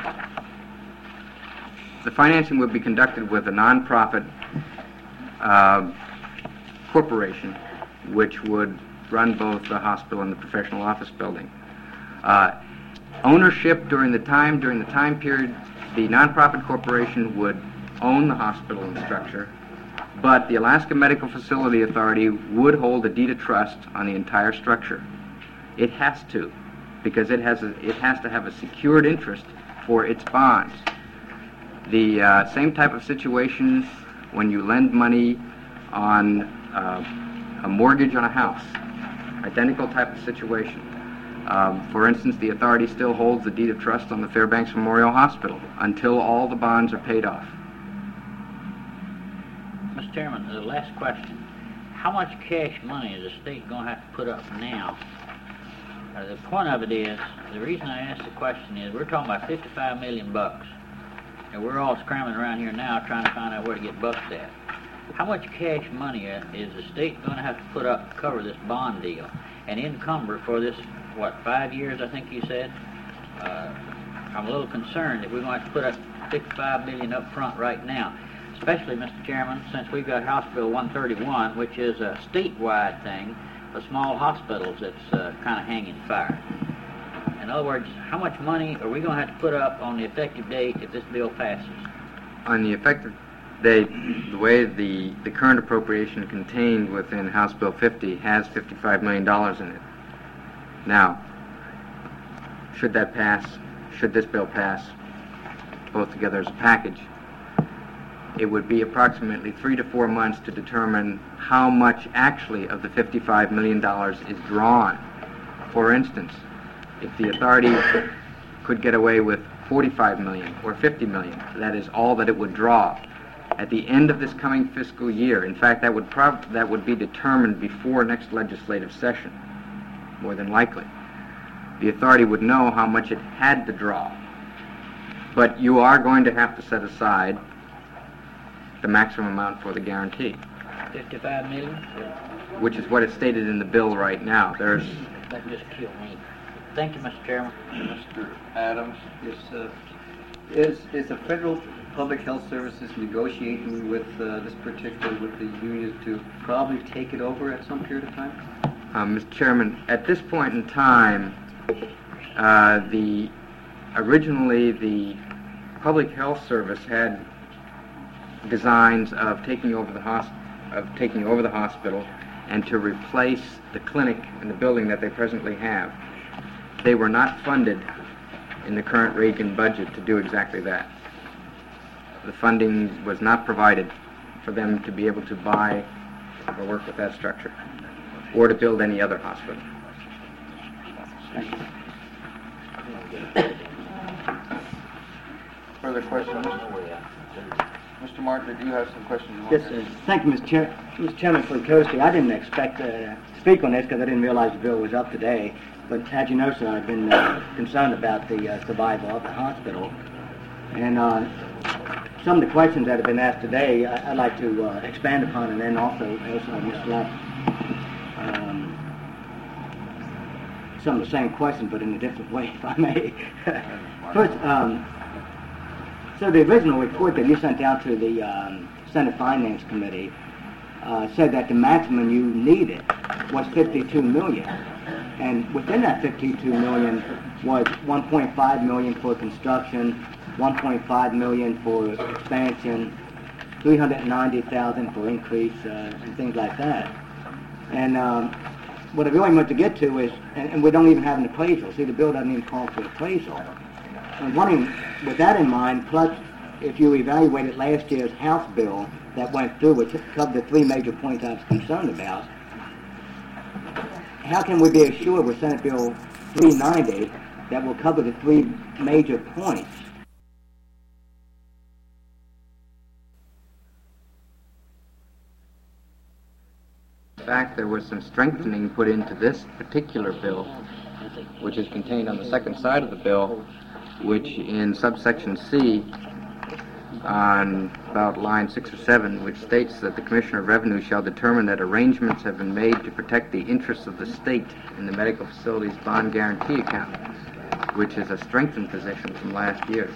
the financing would be conducted with a nonprofit uh, corporation, which would run both the hospital and the professional office building. Uh, ownership during the time during the time period, the nonprofit corporation would own the hospital and structure, but the Alaska Medical Facility Authority would hold a deed of trust on the entire structure. It has to, because it has a, it has to have a secured interest for its bonds. The uh, same type of situation when you lend money on uh, a mortgage on a house. Identical type of situation. Um, for instance, the authority still holds the deed of trust on the Fairbanks Memorial Hospital until all the bonds are paid off.
Mister Chairman, the last question. How much cash money is the state going to have to put up now? Uh, the point of it is, the reason I asked the question is, we're talking about fifty-five million bucks. And we're all scrambling around here now trying to find out where to get bucks at. How much cash money is the state going to have to put up to cover this bond deal and encumber for this, what, five years, I think you said? Uh, I'm a little concerned if we're going to have to put up fifty-five million dollars up front right now, especially, Mister Chairman, since we've got House Bill one thirty-one, which is a statewide thing for small hospitals that's uh, kind of hanging fire. In other words, how much money are we going to have to put up on the effective date if this bill passes?
On the effective date, the way the, the current appropriation contained within House Bill fifty has fifty-five million dollars in it. Now, should that pass, should this bill pass, both together as a package, it would be approximately three to four months to determine how much actually of the fifty-five million dollars is drawn. For instance, if the authority could get away with forty-five million dollars or fifty million dollars, that is all that it would draw. At the end of this coming fiscal year, in fact, that would prob- that would be determined before next legislative session, more than likely. The authority would know how much it had to draw. But you are going to have to set aside the maximum amount for the guarantee,
fifty-five million?
which is what is stated in the bill right now. There's
That just killed me. Thank you, Mister Chairman.
Mister Adams?
Yes, uh, is, is the Federal Public Health Services negotiating with uh, this particular, with the union to probably take it over at some period of time?
Uh, Mister Chairman, at this point in time, uh, the originally the Public Health Service had designs of taking over the hosp- of taking over the hospital and to replace the clinic and the building that they presently have. They were not funded in the current Reagan budget to do exactly that. The funding was not provided for them to be able to buy or work with that structure or to build any other hospital.
Thank you.
Further questions? Mister Martin, do you have some questions?
Yes, sir. Thank you, Mister Chair. Mister Chairman, for the courtesy, I didn't expect uh, to speak on this because I didn't realize the bill was up today. But as you know, sir, I've been uh, concerned about the uh, survival of the hospital. And uh, some of the questions that have been asked today, I- I'd like to uh, expand upon, and then also, as uh, Mister Lott, um, some of the same questions, but in a different way, if I may. First, um, so the original report that you sent out to the um, Senate Finance Committee uh, said that the maximum you needed was fifty-two million dollars. And within that fifty-two million dollars was one point five million dollars for construction, one point five million dollars for expansion, three hundred ninety thousand dollars for increase, uh, and things like that. And um, what I really want to get to is, and, and we don't even have an appraisal. See, the bill doesn't even call for appraisal. I'm wondering, with that in mind, plus if you evaluated last year's House bill that went through, which covered the three major points I was concerned about, how can we be assured with Senate Bill three ninety that will cover the three major points?
In fact, there was some strengthening put into this particular bill, which is contained on the second side of the bill, which in subsection C, on about line six or seven, which states that the Commissioner of Revenue shall determine that arrangements have been made to protect the interests of the state in the medical facilities bond guarantee account, which is a strengthened position from last year.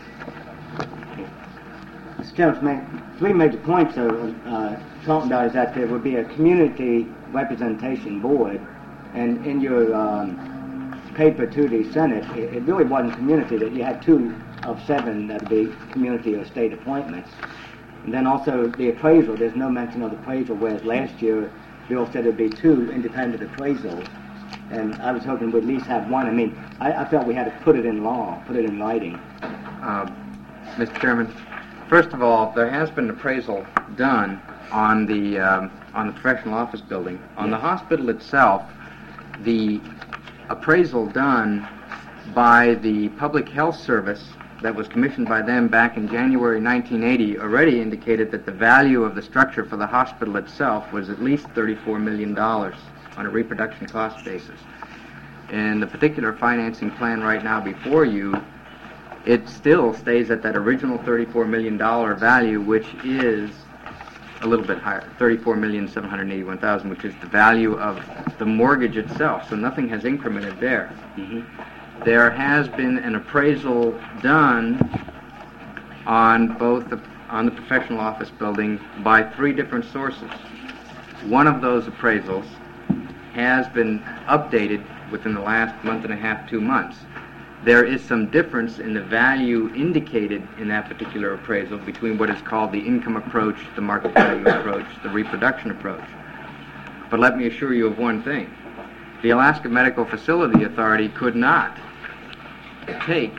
Mister Chairman, three major points I was uh, talking about is that there would be a community representation board, and in your um, paper to the Senate, it, it really wasn't community, that you had two of seven that would be community or state appointments. And then also the appraisal, there's no mention of appraisal, whereas last year Bill said there'd be two independent appraisals, and I was hoping we'd at least have one. I mean, I, I felt we had to put it in law, put it in writing.
Uh, Mister Chairman, first of all, there has been an appraisal done on the um, on the professional office building. On the hospital itself, the appraisal done by the Public Health Service that was commissioned by them back in January nineteen eighty already indicated that the value of the structure for the hospital itself was at least thirty-four million dollars on a reproduction cost basis. In the particular financing plan right now before you, it still stays at that original thirty-four million dollars value, which is a little bit higher, thirty-four million seven hundred eighty-one thousand dollars, which is the value of the mortgage itself, so nothing has incremented there.
Mm-hmm.
There has been an appraisal done on both the, on the professional office building by three different sources. One of those appraisals has been updated within the last month and a half, two months. there is some difference in the value indicated in that particular appraisal between what is called the income approach, the market value approach, the reproduction approach. But let me assure you of one thing. The Alaska Medical Facility Authority could not take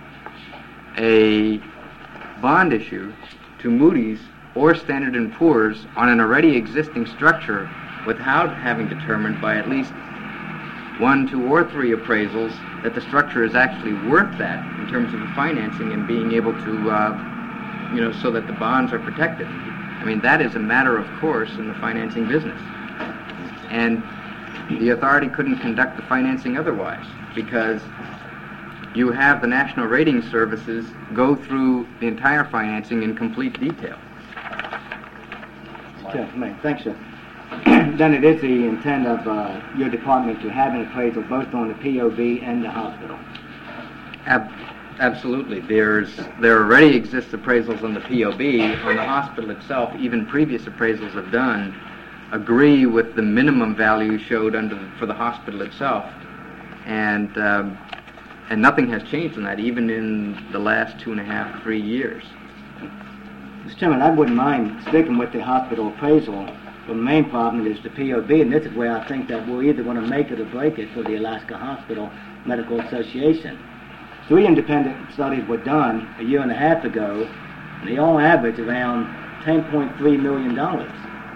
a bond issue to Moody's or Standard and Poor's on an already existing structure without having determined by at least one, two, or three appraisals that the structure is actually worth that in terms of the financing and being able to, uh, you know, so that the bonds are protected. I mean, that is a matter of course in the financing business. And the authority couldn't conduct the financing otherwise because you have the National Rating Services go through the entire financing in complete detail.
Okay, thanks, sir. Then it is the intent of uh, your department to have an appraisal both on the P O B and the hospital.
Ab- absolutely. There's there already exists appraisals on the P O B. On the hospital itself, even previous appraisals have done agree with the minimum value showed under the, for the hospital itself, and um, and nothing has changed on that, even in the last two and a half, three years.
Mister Chairman, I wouldn't mind sticking with the hospital appraisal. The main problem is the P O B, and this is where I think that we're either going to make it or break it for the Alaska Hospital Medical Association. Three independent studies were done a year and a half ago, and they all average around ten point three million dollars.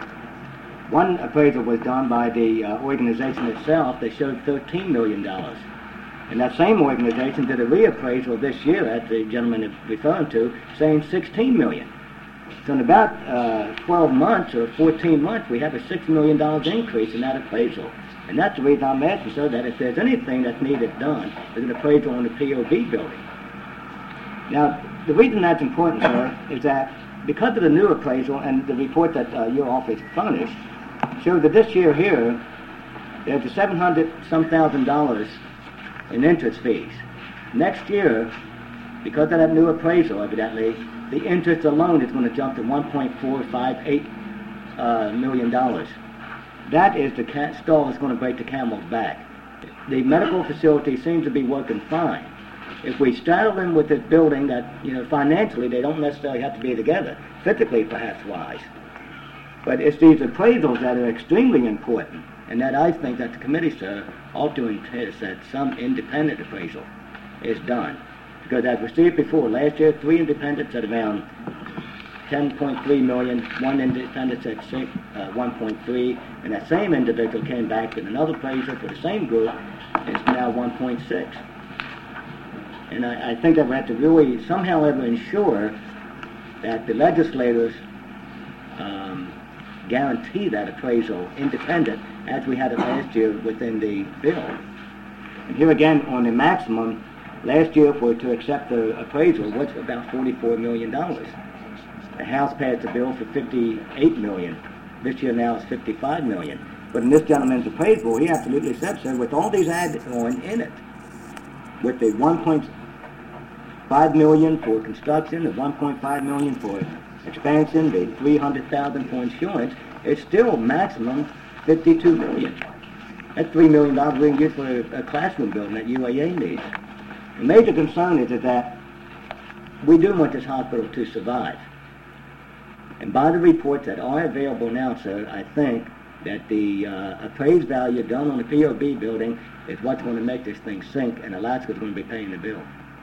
One appraisal was done by the uh, organization itself that showed thirteen million dollars. And that same organization did a reappraisal this year, as the gentleman is referring to, saying sixteen million dollars. So in about uh, twelve months or fourteen months, we have a six million dollars increase in that appraisal. And that's the reason I'm asking, sir, that if there's anything that's needed done, is an appraisal on the P O B building. Now, the reason that's important, sir, is that because of the new appraisal and the report that uh, your office furnished, showed that this year here, there's a seven hundred some thousand dollars in interest fees. Next year, because of that new appraisal, evidently, the interest alone is going to jump to one point four five eight uh, million dollars. That is the ca- straw that's going to break the camel's back. The medical facility seems to be working fine. If we straddle them with this building that, you know, financially they don't necessarily have to be together, physically perhaps wise. But it's these appraisals that are extremely important, and that I think that the committee, sir, ought to insist that some independent appraisal is done. Because as we see it before, last year three independents at around ten point three million, one independent at six, uh, one point three, and that same individual came back with another appraisal for the same group, and it's now one point six. And I, I think that we have to really somehow ever ensure that the legislators um, guarantee that appraisal independent as we had it last year within the bill. And here again, on the maximum, last year, if we were to accept the appraisal, was about forty-four million dollars. The House passed a bill for fifty-eight million dollars. This year now it's fifty-five million dollars. But in this gentleman's appraisal, he absolutely said so, with all these add-on in it, with the one point five million dollars for construction, the one point five million dollars for expansion, the three hundred thousand dollars for insurance, it's still maximum fifty-two million dollars. That's three million dollars we can get for a, a classroom building that U A A needs. The major concern is, is that we do want this hospital to survive. And by the reports that are available now, sir, I think that the uh, appraised value done on the P O B building is what's going to make this thing sink, and Alaska's going to be paying the bill.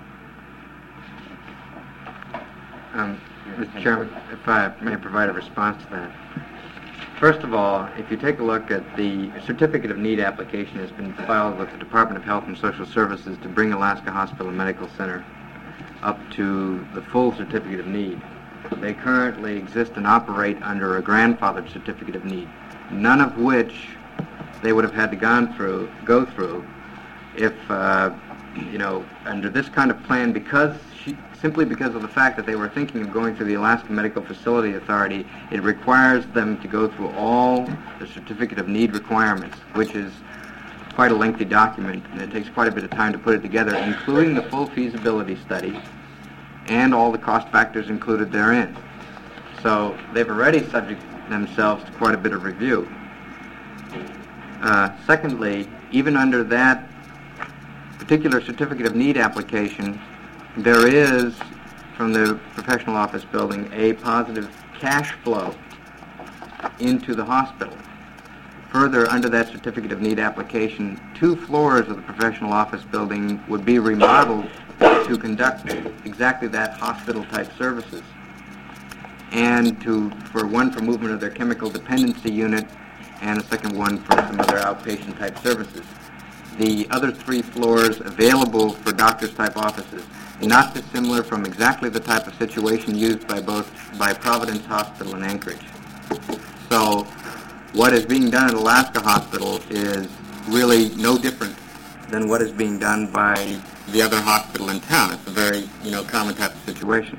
Um, Mister Chairman, if I may provide a response to that. First of all, if you take a look at the Certificate of Need application that's been filed with the Department of Health and Social Services to bring Alaska Hospital and Medical Center up to the full Certificate of Need. They currently exist and operate under a grandfathered Certificate of Need, none of which they would have had to gone through, go through if, uh, you know, under this kind of plan, because she, simply because of the fact that they were thinking of going through the Alaska Medical Facility Authority, it requires them to go through all the Certificate of Need requirements, which is quite a lengthy document, and it takes quite a bit of time to put it together, including the full feasibility study and all the cost factors included therein. So they've already subject themselves to quite a bit of review. Uh, secondly, even under that particular certificate of need application, there is, from the professional office building, a positive cash flow into the hospital. Further, under that certificate of need application, two floors of the professional office building would be remodeled to conduct exactly that hospital-type services, and to for one for movement of their chemical dependency unit, and a second one for some other outpatient-type services. The other three floors available for doctors-type offices, not dissimilar from exactly the type of situation used by both by Providence Hospital and Anchorage. So what is being done at Alaska Hospital is really no different than what is being done by the other hospital in town. It's a very, you know, common type of situation.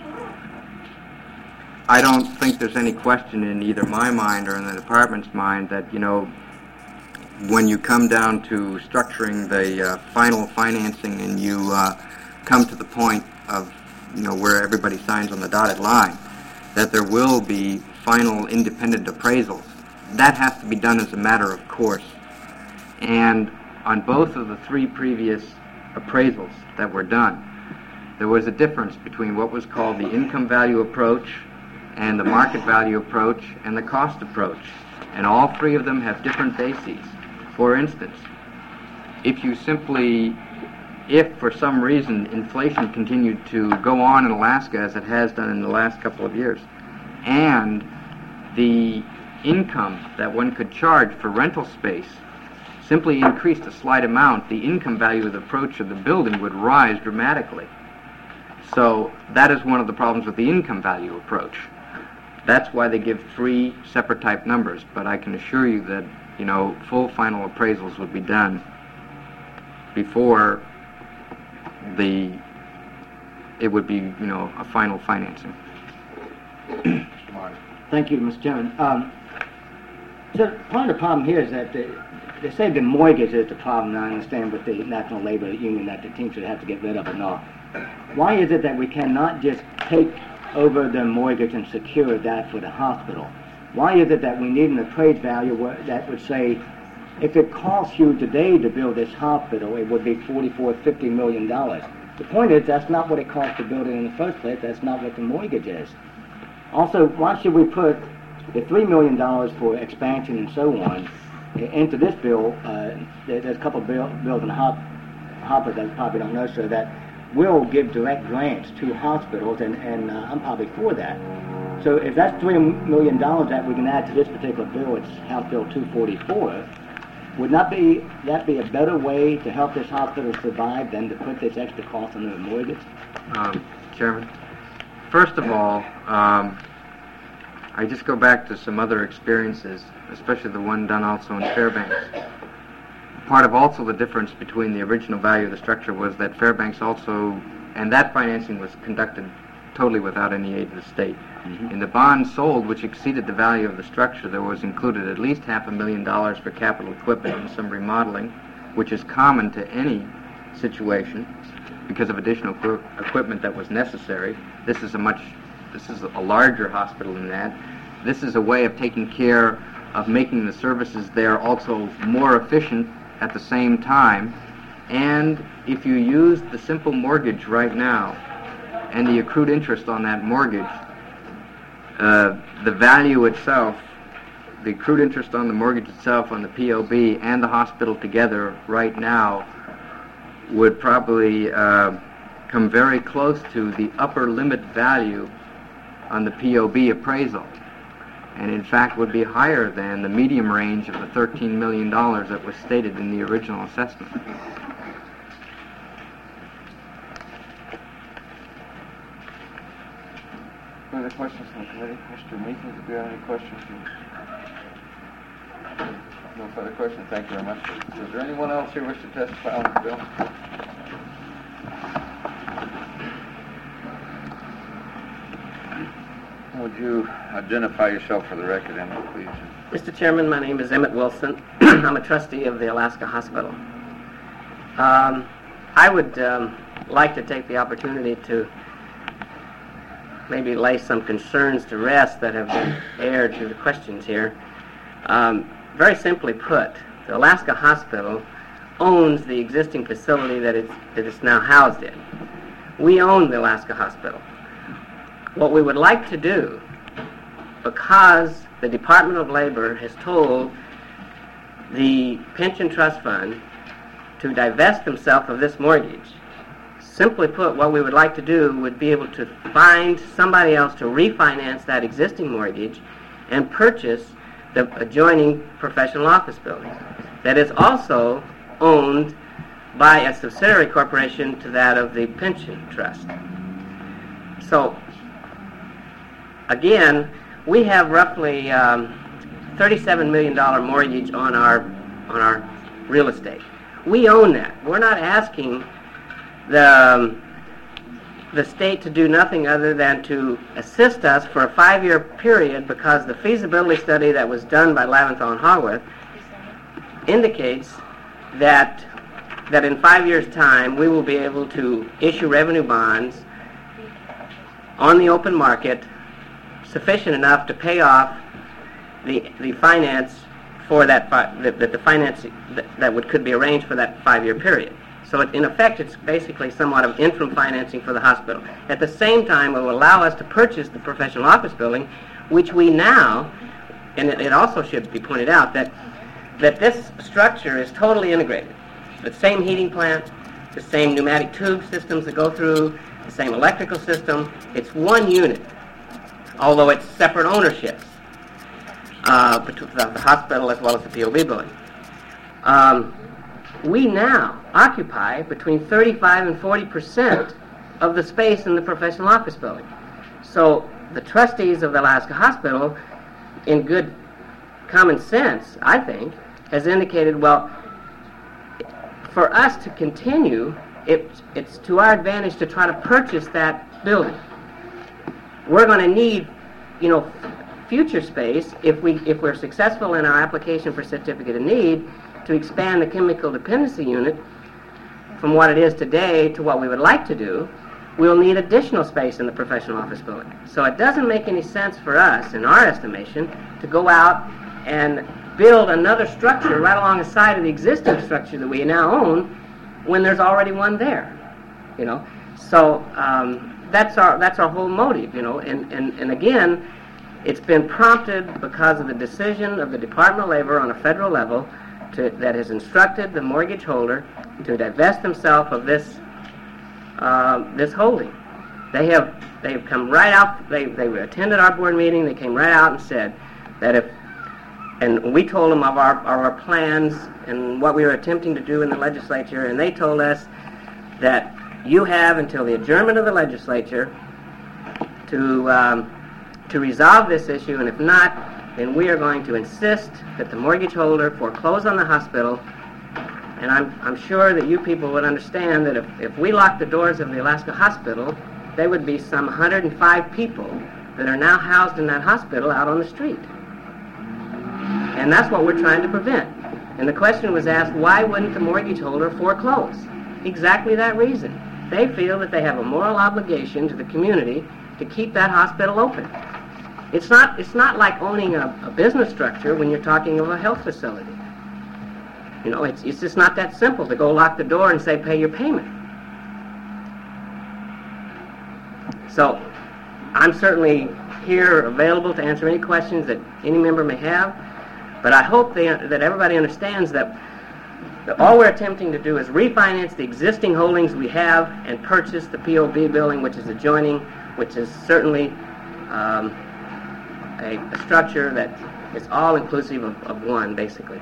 I don't think there's any question in either my mind or in the department's mind that, you know, when you come down to structuring the uh, final financing and you uh, come to the point of, you know, where everybody signs on the dotted line, that there will be final independent appraisals. That has to be done as a matter of course. And on both of the three previous appraisals that were done, there was a difference between what was called the income value approach and the market value approach and the cost approach. And all three of them have different bases. For instance, if you simply, if for some reason inflation continued to go on in Alaska as it has done in the last couple of years, and the income that one could charge for rental space simply increased a slight amount, the income value of the approach of the building would rise dramatically. So that is one of the problems with the income value approach. That's why they give three separate type numbers, but I can assure you that, you know, full final appraisals would be done before the, it would be, you know, a final financing.
Thank you, Mister Chairman. Um, so part of the problem here is that the, they say the mortgage is the problem, and I understand with the National Labor Union that the Teamsters have to get rid of it and all. Why is it that we cannot just take over the mortgage and secure that for the hospital? Why is it that we need an appraised value where, that would say, if it costs you today to build this hospital, it would be forty-four, fifty million dollars. The point is, that's not what it costs to build it in the first place. That's not what the mortgage is. Also, why should we put the three million dollars for expansion and so on into this bill? Uh, there's a couple of bill, bills in the hop, hopper that you probably don't know, so that will give direct grants to hospitals, and, and uh, I'm probably for that. So if that's three million dollars that we can add to this particular bill, it's House Bill two forty-four, would not be that be a better way to help this hospital survive than to put this extra cost on the mortgage?
Um, Chairman, first of all, um, I just go back to some other experiences, especially the one done also in Fairbanks. Part of also the difference between the original value of the structure was that Fairbanks also, and that financing was conducted totally without any aid of the state. Mm-hmm. In the bond sold, which exceeded the value of the structure, there was included at least half a million dollars for capital equipment and some remodeling, which is common to any situation because of additional equi- equipment that was necessary. This is a much, this is a larger hospital than that. This is a way of taking care of making the services there also more efficient at the same time. And if you use the simple mortgage right now and the accrued interest on that mortgage, uh, the value itself, the accrued interest on the mortgage itself, on the P O B and the hospital together right now would probably uh, come very close to the upper limit value on the P O B appraisal, and in fact would be higher than the medium range of the thirteen million dollars that was stated in the original assessment.
Further questions from the committee? Mister Meekins, do you have any questions? No further questions. Thank you very much. Is there anyone else here wish to testify on the bill? Would you identify yourself for the record, Emmett, please?
Mister Chairman, my name is Emmett Wilson. I'm a trustee of the Alaska Hospital. Um, I would um, like to take the opportunity to maybe lay some concerns to rest that have been aired through the questions here. Um, very simply put, the Alaska Hospital owns the existing facility that it's, that it's now housed in. We own the Alaska Hospital. What we would like to do, because the Department of Labor has told the pension trust fund to divest themselves of this mortgage, simply put, what we would like to do would be able to find somebody else to refinance that existing mortgage and purchase the adjoining professional office building that is also owned by a subsidiary corporation to that of the pension trust. So, again, we have roughly um, thirty-seven million dollars mortgage on our on our real estate. We own that. We're not asking the um, the state to do nothing other than to assist us for a five-year period, because the feasibility study that was done by Laventhal and Haworth indicates that that in five years' time we will be able to issue revenue bonds on the open market sufficient enough to pay off the the finance for that fi- that, that the finance that, that would could be arranged for that five-year period. So it, in effect, it's basically somewhat of interim financing for the hospital. At the same time, it will allow us to purchase the professional office building, which we now, and it, it also should be pointed out that that this structure is totally integrated. The same heating plant, the same pneumatic tube systems that go through, the same electrical system. It's one unit, although it's separate ownerships, uh, between the, the hospital as well as the P O B building. Um, we now occupy between thirty-five and forty percent of the space in the professional office building. So the trustees of the Alaska Hospital, in good common sense, I think, has indicated, well, for us to continue, it, it's to our advantage to try to purchase that building. We're going to need, you know, future space if we if we're successful in our application for certificate of need to expand the chemical dependency unit from what it is today to what we would like to do. We'll need additional space in the professional office building. So it doesn't make any sense for us, in our estimation, to go out and build another structure right along the side of the existing structure that we now own when there's already one there, you know. So um, that's our that's our whole motive, you know. And, and, and again, it's been prompted because of the decision of the Department of Labor on a federal level to, that has instructed the mortgage holder to divest themselves of this uh, this holding. They have they've come right out. They they attended our board meeting. They came right out and said that if, and we told them of our of our plans and what we were attempting to do in the legislature, and they told us that you have until the adjournment of the legislature to um, to resolve this issue, and if not, then we are going to insist that the mortgage holder foreclose on the hospital. And I'm, I'm sure that you people would understand that if, if we lock the doors of the Alaska Hospital, there would be some one hundred five people that are now housed in that hospital out on the street. And that's what we're trying to prevent. And the question was asked, why wouldn't the mortgage holder foreclose? Exactly that reason. They feel that they have a moral obligation to the community to keep that hospital open. It's not, it's not like owning a, a business structure when you're talking of a health facility. You know, it's, it's just not that simple to go lock the door and say, pay your payment. So, I'm certainly here available to answer any questions that any member may have, but I hope they, that everybody understands that, that all we're attempting to do is refinance the existing holdings we have and purchase the P O B building, which is adjoining, which is certainly um, a, a structure that is all inclusive of, of one, basically.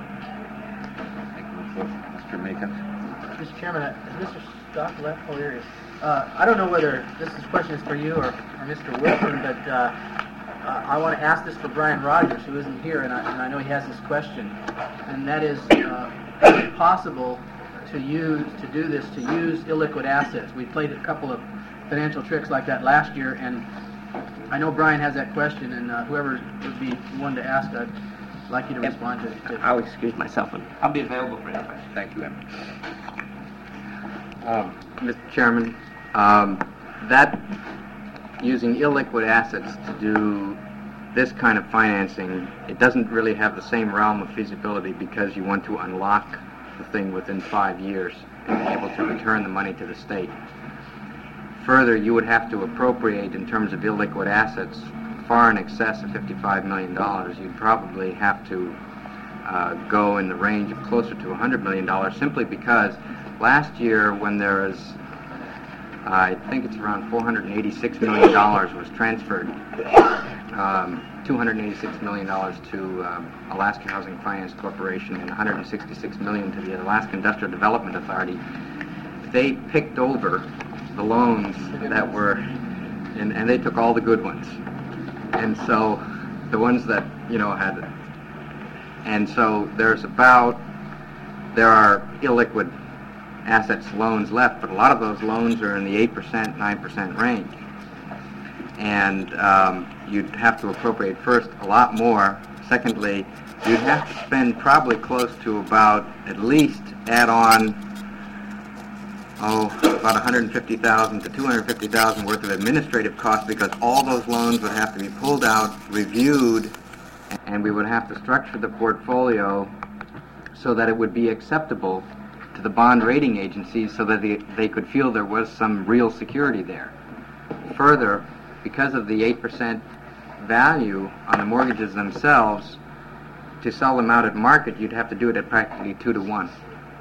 Mister Macon.
Mister Chairman, uh, Mister Stock left? Oh, there he is. Uh, I don't know whether this is, question is for you or, or Mister Wilson, but uh, uh, I want to ask this for Brian Rogers, who isn't here, and I, and I know he has this question, and that is, uh, is it possible to use to do this to use illiquid assets? We played a couple of financial tricks like that last year, and I know Brian has that question, and uh, whoever would be one to ask, I'd like you to
Yep.
respond to it. To
I'll excuse myself, and I'll be available for any questions.
Thank you, Emmett. Um, Mister Chairman, um, that using illiquid assets to do this kind of financing, it doesn't really have the same realm of feasibility because you want to unlock the thing within five years and be able to return the money to the state. Further, you would have to appropriate in terms of illiquid assets far in excess of fifty-five million dollars. You'd probably have to uh, go in the range of closer to one hundred million dollars simply because last year when there was, uh, I think it's around four hundred eighty-six million dollars was transferred, um, two hundred eighty-six million dollars to um, Alaska Housing Finance Corporation and one hundred sixty-six million dollars to the Alaska Industrial Development Authority. They picked over the loans that were, and, and they took all the good ones. And so the ones that, you know, had, and so there's about, there are illiquid assets loans left, but a lot of those loans are in the eight percent, nine percent range. And um, you'd have to appropriate first a lot more. Secondly, you'd have to spend probably close to about, at least add on, oh, about one hundred fifty thousand dollars to two hundred fifty thousand dollars worth of administrative costs because all those loans would have to be pulled out, reviewed, and we would have to structure the portfolio so that it would be acceptable to the bond rating agencies so that they, they could feel there was some real security there. Further, because of the eight percent value on the mortgages themselves, to sell them out at market, you'd have to do it at practically two to one.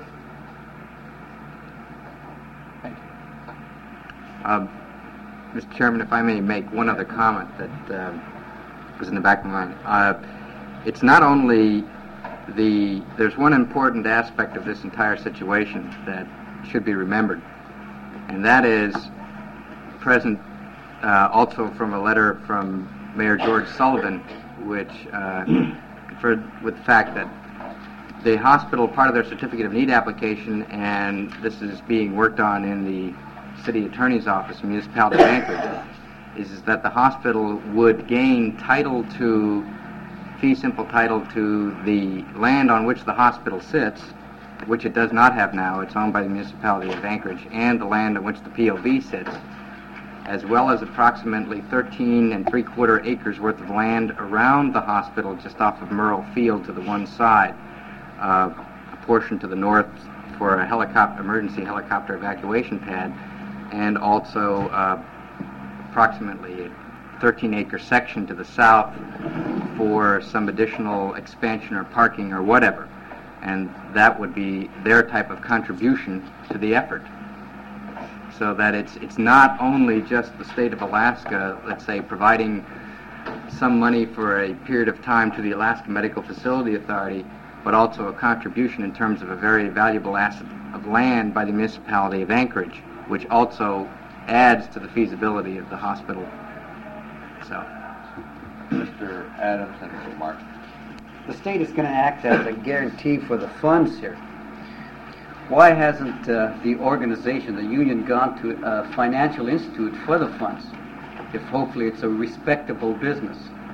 Uh, Mister Chairman, if I may make one other comment that uh, was in the back of my mind. Uh, it's not only the, there's one important aspect of this entire situation that should be remembered, and that is present uh, also from a letter from Mayor George Sullivan, which uh, conferred with the fact that the hospital, part of their certificate of need application, and this is being worked on in the City Attorney's Office, Municipality of Anchorage, is, is that the hospital would gain title to, fee simple title to the land on which the hospital sits, which it does not have now. It's owned by the Municipality of Anchorage, and the land on which the P O V sits, as well as approximately thirteen and three quarter acres worth of land around the hospital just off of Merle Field to the one side, uh, a portion to the north for a helicopter, emergency helicopter evacuation pad, and also uh, approximately a thirteen acre section to the south for some additional expansion or parking or whatever. And that would be their type of contribution to the effort. So that it's it's not only just the state of Alaska, let's say, providing some money for a period of time to the Alaska Medical Facility Authority, but also a contribution in terms of a very valuable asset of land by the Municipality of Anchorage, which also adds to the feasibility of the hospital. So,
Mister Adams and Mister Martin.
The state is going to act as a guarantee for the funds here. Why hasn't uh, the organization, the union, gone to a financial institute for the funds, if hopefully it's a respectable business?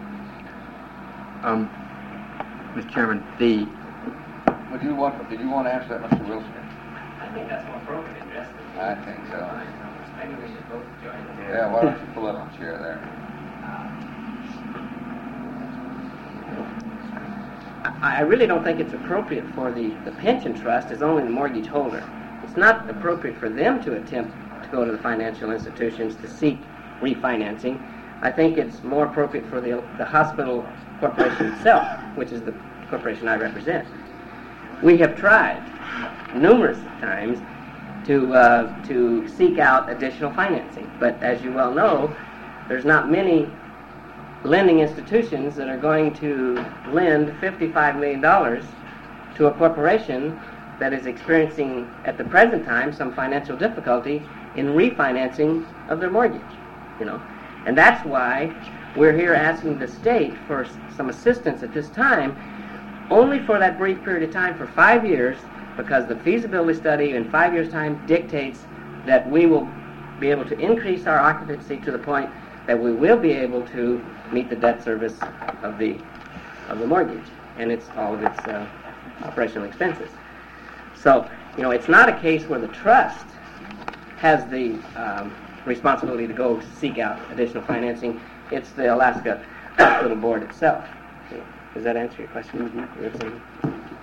Um, Mister Chairman, the...
Would you want, did you want to answer that, Mister Wilson?
I think that's more appropriate. Yes.
I think so.
Maybe we should both join there.
Yeah, why don't you pull up a chair there?
I really don't think it's appropriate for the, the pension trust as only the mortgage holder. It's not appropriate for them to attempt to go to the financial institutions to seek refinancing. I think it's more appropriate for the, the hospital corporation itself, which is the corporation I represent. We have tried numerous times to, uh, to seek out additional financing, but as you well know, there's not many lending institutions that are going to lend fifty-five million dollars to a corporation that is experiencing at the present time some financial difficulty in refinancing of their mortgage, you know. And that's why we're here asking the state for s- some assistance at this time, only for that brief period of time, for five years, because the feasibility study in five years' time dictates that we will be able to increase our occupancy to the point that we will be able to meet the debt service of the of the mortgage and its all of its uh, operational expenses. So, you know, it's not a case where the trust has the um, responsibility to go seek out additional financing. It's the Alaska Hospital Board itself. Does that answer your question? Mm-hmm.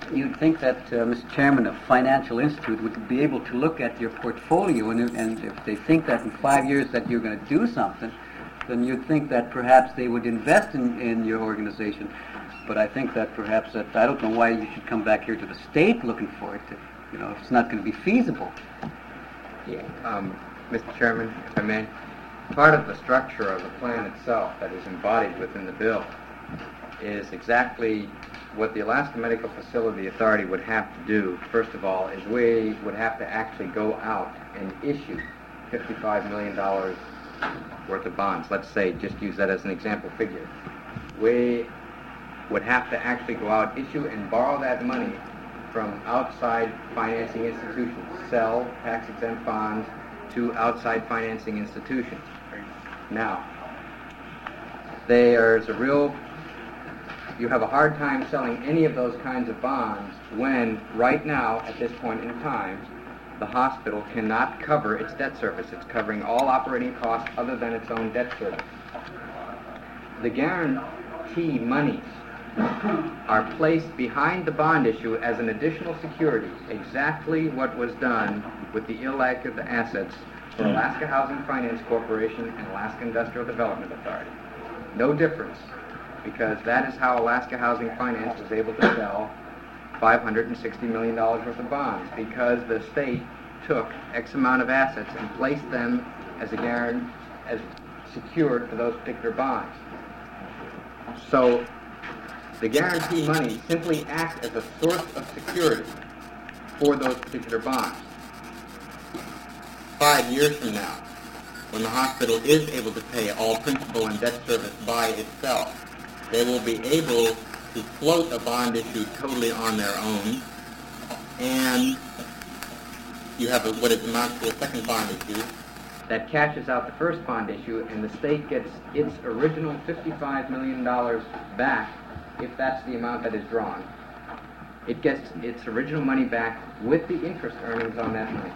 you'd think that, uh, Mister Chairman, a financial institute would be able to look at your portfolio, and, and if they think that in five years that you're going to do something, then you'd think that perhaps they would invest in, in your organization. But I think that perhaps that, I don't know why you should come back here to the state looking for it. If, you know, it's not going to be feasible.
Yeah. Um, Mister Chairman, if I may, part of the structure of the plan itself that is embodied within the bill is exactly what the Alaska Medical Facility Authority would have to do. First of all, is we would have to actually go out and issue fifty-five million dollars worth of bonds. Let's say, just use that as an example figure. We would have to actually go out, issue and borrow that money from outside financing institutions, sell tax-exempt bonds to outside financing institutions. Now, there's a real, you have a hard time selling any of those kinds of bonds when, right now, at this point in time, the hospital cannot cover its debt service. It's covering all operating costs other than its own debt service. The guarantee monies are placed behind the bond issue as an additional security, exactly what was done with the illiquid assets for Alaska Housing Finance Corporation and Alaska Industrial Development Authority. No difference, because that is how Alaska Housing Finance was able to sell five hundred sixty million dollars worth of bonds, because the state took X amount of assets and placed them as a guarantee, as secured for those particular bonds. So the guarantee money simply acts as a source of security for those particular bonds. Five years from now, when the hospital is able to pay all principal and debt service by itself, they will be able to float a bond issue totally on their own, and you have a, what is amounts to a second bond issue that cashes out the first bond issue, and the state gets its original fifty-five million dollars back if that's the amount that is drawn. It gets its original money back with the interest earnings on that money.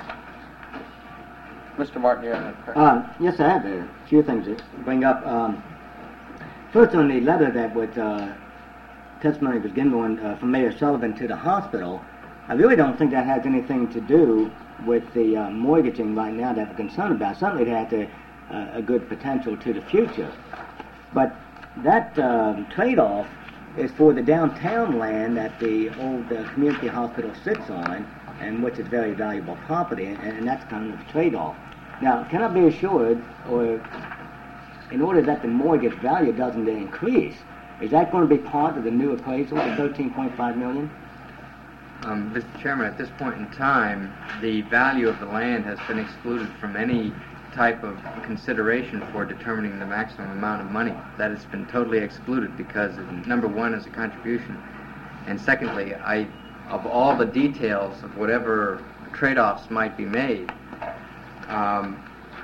Mister Martin, you have a question?
Uh, yes, I have a few things to bring up. Um, first, on the letter that was uh, testimony was given on, uh, from Mayor Sullivan to the hospital, I really don't think that has anything to do with the uh, mortgaging right now that we're concerned about. Certainly, it has a, uh, a good potential to the future, but that um, trade-off is for the downtown land that the old uh, community hospital sits on, and which is very valuable property, and, and that's kind of the trade-off. Now, can I be assured, or in order that the mortgage value doesn't increase, is that going to be part of the new appraisal, the thirteen point five million dollars?
Um, Mister Chairman, at this point in time, the value of the land has been excluded from any type of consideration for determining the maximum amount of money. That has been totally excluded because, number one, is a contribution, and secondly, I, of all the details of whatever trade-offs might be made, um,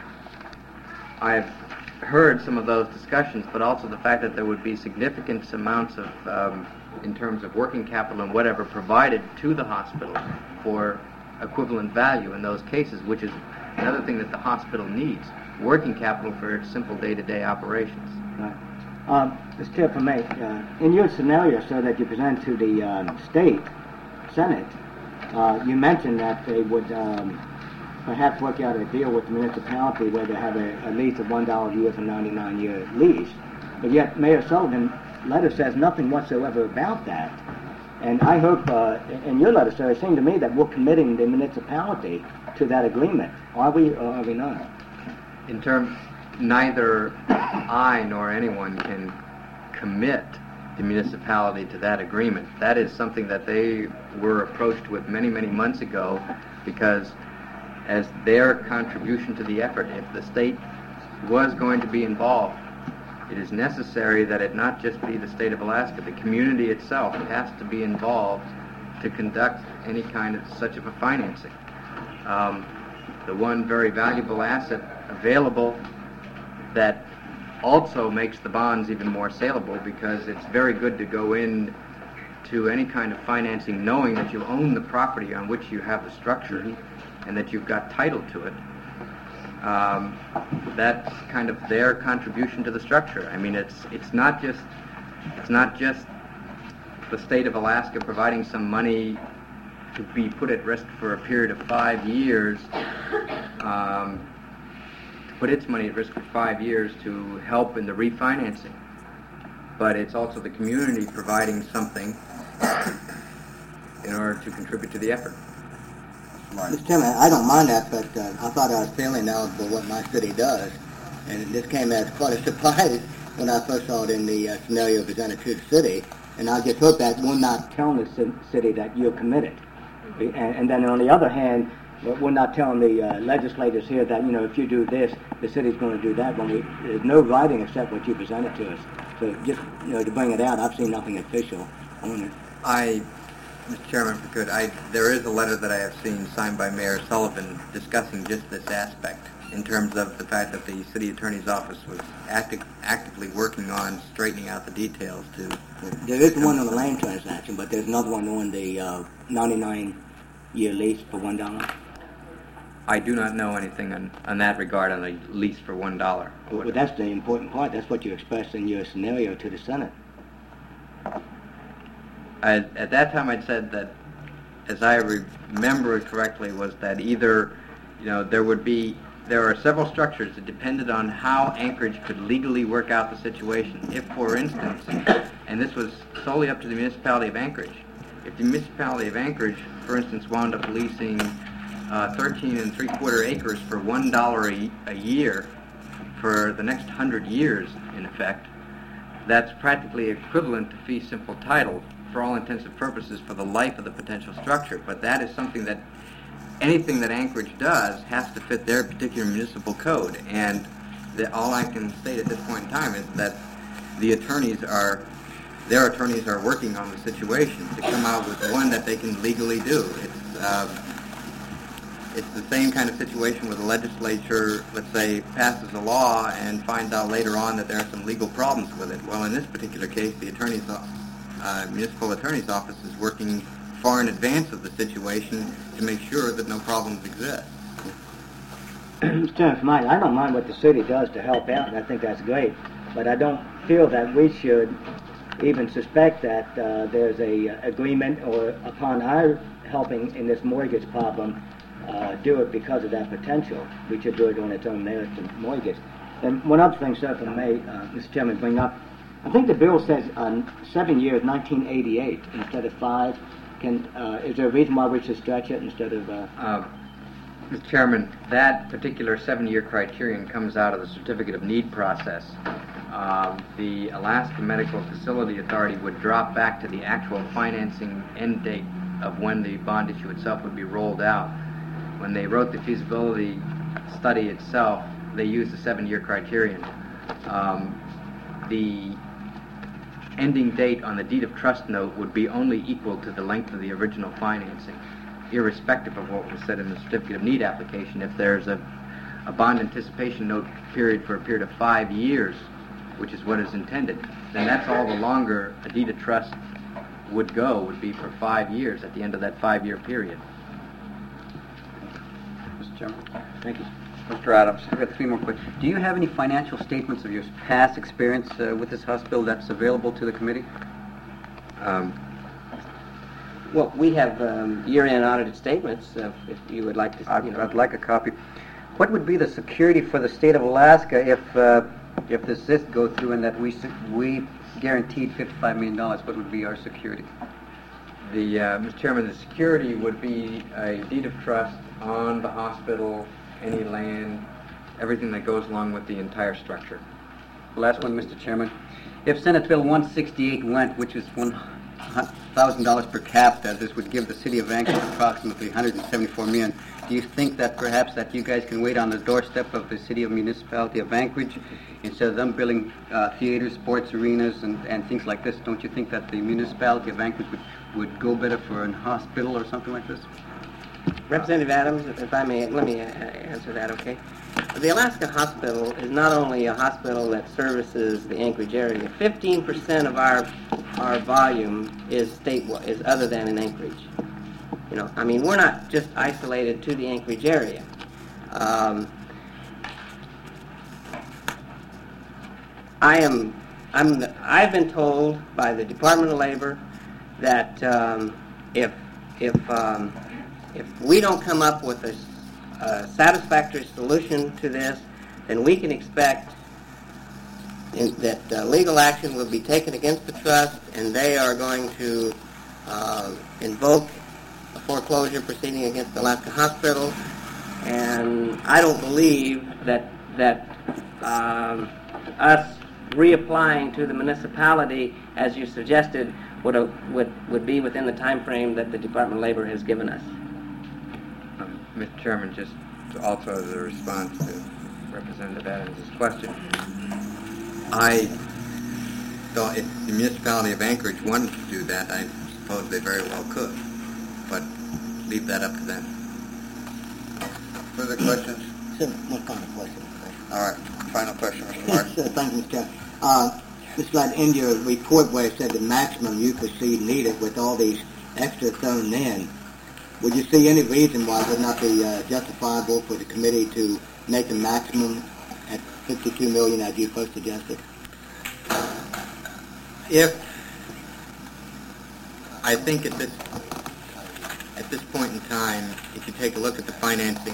I've heard some of those discussions, but also the fact that there would be significant amounts of, um, in terms of working capital and whatever, provided to the hospital for equivalent value in those cases, which is another thing that the hospital needs, working capital for its simple day-to-day operations.
Right. Um, Mister Chair, for me, uh, in your scenario, sir, that you present to the um, state Senate, uh, you mentioned that they would um, perhaps work out a deal with the municipality where they have a, a lease of one dollar a year for ninety-nine year lease. But yet Mayor Sullivan's letter says nothing whatsoever about that. And I hope, uh, in your letter, sir, it seemed to me that we're committing the municipality to that agreement. Are we or are we not?
In terms, neither I nor anyone can commit the municipality to that agreement. That is something that they were approached with many, many months ago, because as their contribution to the effort, if the state was going to be involved, it is necessary that it not just be the state of Alaska, the community itself has to be involved to conduct any kind of such of a financing. Um, the one very valuable asset available that also makes the bonds even more saleable, because it's very good to go in to any kind of financing knowing that you own the property on which you have the structure and that you've got title to it. Um, that's kind of their contribution to the structure. I mean, it's it's not just it's not just the state of Alaska providing some money to be put at risk for a period of five years, um, to put its money at risk for five years to help in the refinancing. But it's also the community providing something in order to contribute to the effort.
Mister Chairman, I don't mind that, but uh, I thought I was fairly eligible what my city does. And this came as quite a surprise when I first saw it in the uh, scenario presented to the city. And I just hope that we're not telling the c- city that you're committed. And, and then on the other hand, we're not telling the uh, legislators here that, you know, if you do this, the city's going to do that. When we, there's no writing except what you presented to us. So just, you know, to bring it out, I've seen nothing official on it.
I, Mister Chairman, if I could, I, there is a letter that I have seen signed by Mayor Sullivan discussing just this aspect in terms of the fact that the city attorney's office was acti- actively working on straightening out the details to...
There is one on the land transaction, but there's another one on the uh, ninety-nine year lease for one dollar.
I do not know anything on, on that regard on the lease for one dollar.
Well, that's the important part. That's what you expressed in your scenario to the Senate.
I, at that time I'd said that, as I remember it correctly, was that either, you know, there would be, there are several structures that depended on how Anchorage could legally work out the situation. If, for instance, and this was solely up to the municipality of Anchorage, if the municipality of Anchorage, for instance, wound up leasing uh, thirteen and three quarter acres for one dollar a, a year for the next hundred years, in effect, that's practically equivalent to fee simple title for all intents and purposes for the life of the potential structure. But that is something that anything that Anchorage does has to fit their particular municipal code. And the, all I can state at this point in time is that the attorneys are, their attorneys are working on the situation to come out with one that they can legally do. It's, uh, it's the same kind of situation where the legislature, let's say, passes a law and finds out later on that there are some legal problems with it. Well, in this particular case, the attorney's uh, municipal attorney's office is working far in advance of the situation to make sure that no problems exist.
Mister Chairman, I don't mind what the city does to help out, and I think that's great. But I don't feel that we should even suspect that uh, there's a uh, agreement or upon our helping in this mortgage problem, uh, do it because of that potential. We should do it on its own merits and mortgage. And one other thing, sir, if I may, uh, Mister Chairman, bring up, I think the bill says uh, seven years, nineteen eighty-eight, instead of five. Can, uh, is there a reason why we should stretch it instead of... Uh...
Uh, Mister Chairman, that particular seven-year criterion comes out of the Certificate of Need process. Um, the Alaska Medical Facility Authority would drop back to the actual financing end date of when the bond issue itself would be rolled out. When they wrote the feasibility study itself, they used the seven-year criterion. Um, the ending date on the deed of trust note would be only equal to the length of the original financing, irrespective of what was said in the Certificate of Need application. If there's a, a bond anticipation note period for a period of five years, which is what is intended, then that's all the longer a deed of trust would go, would be for five years at the end of that five-year period.
Mister Chairman.
Thank you.
Mister Adams, I've got three more questions. Do you have any financial statements of your past experience uh, with this hospital that's available to the committee?
Um,
Well, we have um, year-end audited statements, uh, if you would like to,
I'd,
you know.
I'd like a copy. What would be the security for the state of Alaska if uh, if this did go through and that we we guaranteed fifty-five million dollars? What would be our security?
The, uh, Mister Chairman, the security would be a deed of trust on the hospital, any land, everything that goes along with the entire structure.
Last one, Mister Chairman. If Senate Bill one sixty-eight went, which is one thousand dollars per capita, this would give the city of Anchorage approximately one hundred seventy-four million dollars. Do you think that perhaps that you guys can wait on the doorstep of the city of municipality of Anchorage instead of them building uh, theaters, sports arenas, and, and things like this? Don't you think that the municipality of Anchorage would, would go better for a hospital or something like this?
Representative Adams, if I may, let me uh, answer that, okay? The Alaska Hospital is not only a hospital that services the Anchorage area. fifteen percent of our our volume is statewide, is other than in Anchorage. You know, I mean, we're not just isolated to the Anchorage area. Um, I am, I'm, I've been told by the Department of Labor that um, if if um, if we don't come up with a, a satisfactory solution to this, then we can expect in, that uh, legal action will be taken against the trust, and they are going to uh, invoke a foreclosure proceeding against Alaska Hospital. And I don't believe that that um, us reapplying to the municipality, as you suggested, would uh, would would be within the time frame that the Department of Labor has given us.
Um, Mister Chairman, just also as a response to Representative Adams' question, I thought if the municipality of Anchorage wanted to do that, I suppose they very well could, but leave that up to them.
Further questions?
Sir, one final question.
All right. Final question, Mister Martin.
Yes, uh, thank you, Mister Chairman. Uh, Mister Glad, in your report where it said the maximum you foresee needed with all these extra thrown in, would you see any reason why it would not be uh, justifiable for the committee to make the maximum at fifty-two million dollars as you first suggested?
If I think at this at this point in time, if you take a look at the financing,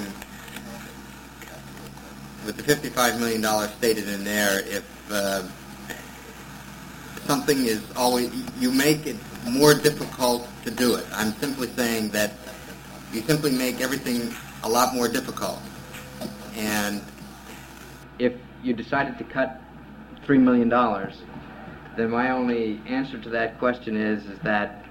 with the fifty-five million dollars stated in there, if uh, something is always, you make it more difficult to do it. I'm simply saying that you simply make everything a lot more difficult. And if you decided to cut three million dollars, then my only answer to that question is, is that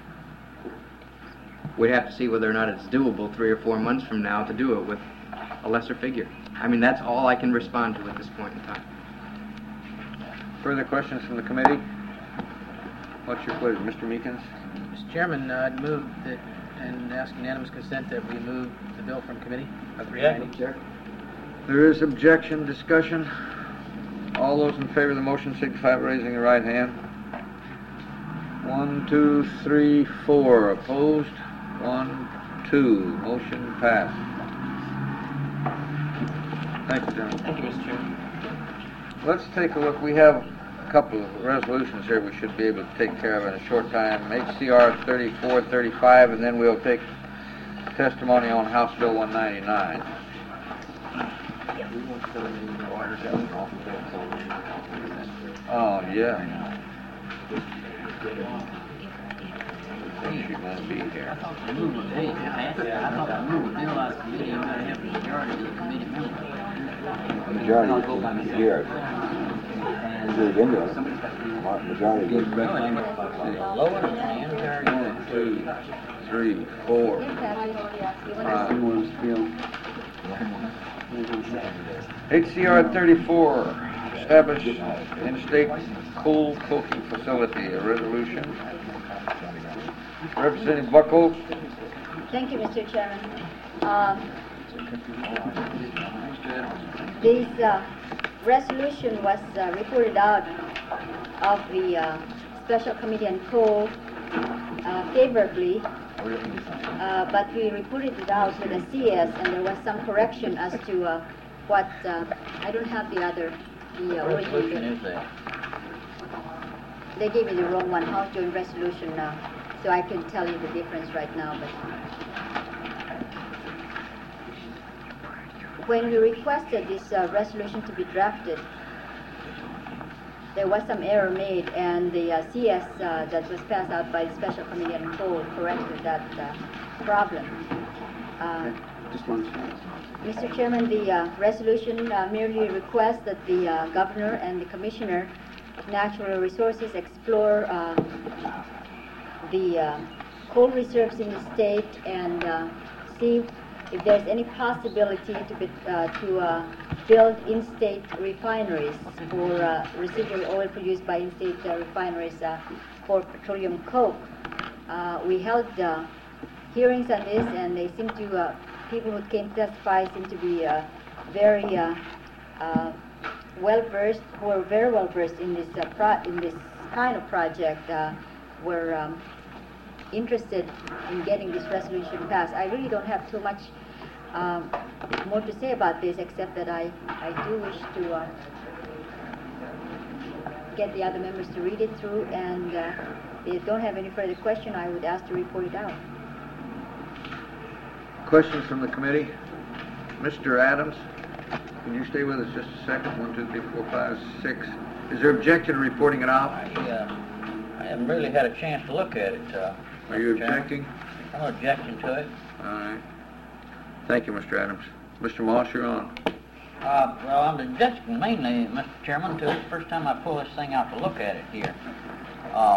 we'd have to see whether or not it's doable three or four months from now to do it with a lesser figure. I mean, that's all I can respond to at this point in time.
Further questions from the committee? What's your pleasure, Mister Meekins?
Mister Chairman, uh, I'd move that and ask unanimous consent that we move the bill from committee.
There is objection, discussion. All those in favor of the motion signify by raising the right hand. One, two, three, four. Opposed? One, two. Motion passed. Thank you, gentlemen.
Thank you, Mister Chairman.
Let's take a look. We have a couple of resolutions here we should be able to take care of in a short time. H C R thirty-four thirty-five, and then we'll take testimony on House Bill one ninety-nine. Oh, yeah. She won't be here.
I thought the move was, hey, I thought the move was bill last committee, you gotta have the majority of the committee move.
The majority is here. There's into it. Majority is
One, two, three, four, five. H C R thirty-four, establish in-state coal coking facility, a resolution. Representative Buckles.
Thank you, Mister Chairman. Uh, this uh, resolution was uh, reported out of the uh, Special Committee on Coal uh, favorably, uh, but we reported it out to the C S, and there was some correction as to uh, what, uh, I don't have the other, the uh,
resolution is that?
They gave me the wrong one, House Joint Resolution, uh, so I can tell you the difference right now. But when we requested this uh, resolution to be drafted, there was some error made, and the uh, C S uh, that was passed out by the Special Committee on Coal corrected that uh, problem. Uh, Mister Chairman, the uh, resolution uh, merely requests that the uh, Governor and the Commissioner of Natural Resources explore uh, the uh, coal reserves in the state and uh, see if there's any possibility to be, uh, to uh, build in-state refineries for uh, residual oil produced by in-state uh, refineries uh, for petroleum coke. Uh, we held uh, hearings on this, and they seem to uh, people who came to testify seem to be uh, very uh, uh, well versed, who are very well versed in this uh, pro in this kind of project. Uh, were um, interested in getting this resolution passed. I really don't have too much um, more to say about this, except that I, I do wish to uh, get the other members to read it through and uh, If you don't have any further question, I would ask to report it out.
Questions from the committee? Mister Adams, can you stay with us just a second? One, two, three, four, five, six. Is there objection to reporting it out?
I, uh, I haven't really had a chance to look at it. Uh,
Are you
Chairman.
objecting?
I'm objecting to it.
All right. Thank you, Mister Adams. Mister Moss, you're on.
Uh, well, I'm objecting mainly, Mister Chairman, to the first time I pull this thing out to look at it here. Uh,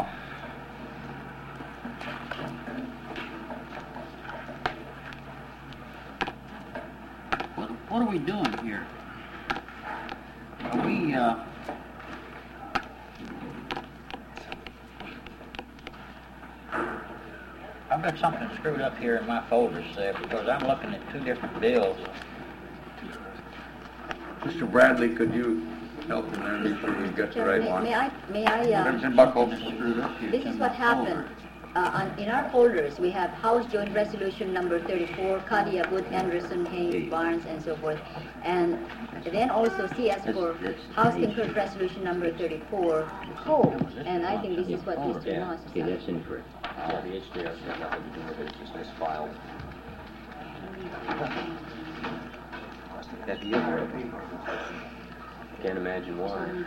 what, what are we doing here? Are we, uh, I've got something screwed up here in my folders there because I'm looking at two different bills.
Mister Bradley, could you help in there, make sure you've got the right
May,
one?
may I, may I, uh,
Representative Buckles.
this is what happened. Uh, on, in our folders, we have House Joint Resolution number thirty-four, Kadia, Wood, Anderson, Haynes, Barnes, and so forth. And then also C S for House Concurrent Resolution number thirty-four, Cole. And I think this is what Mister Moss is
Okay,
saying.
that's incorrect. Yeah, the H D R has nothing to do with it, it's just misfiled. That'd be it. Can't imagine why.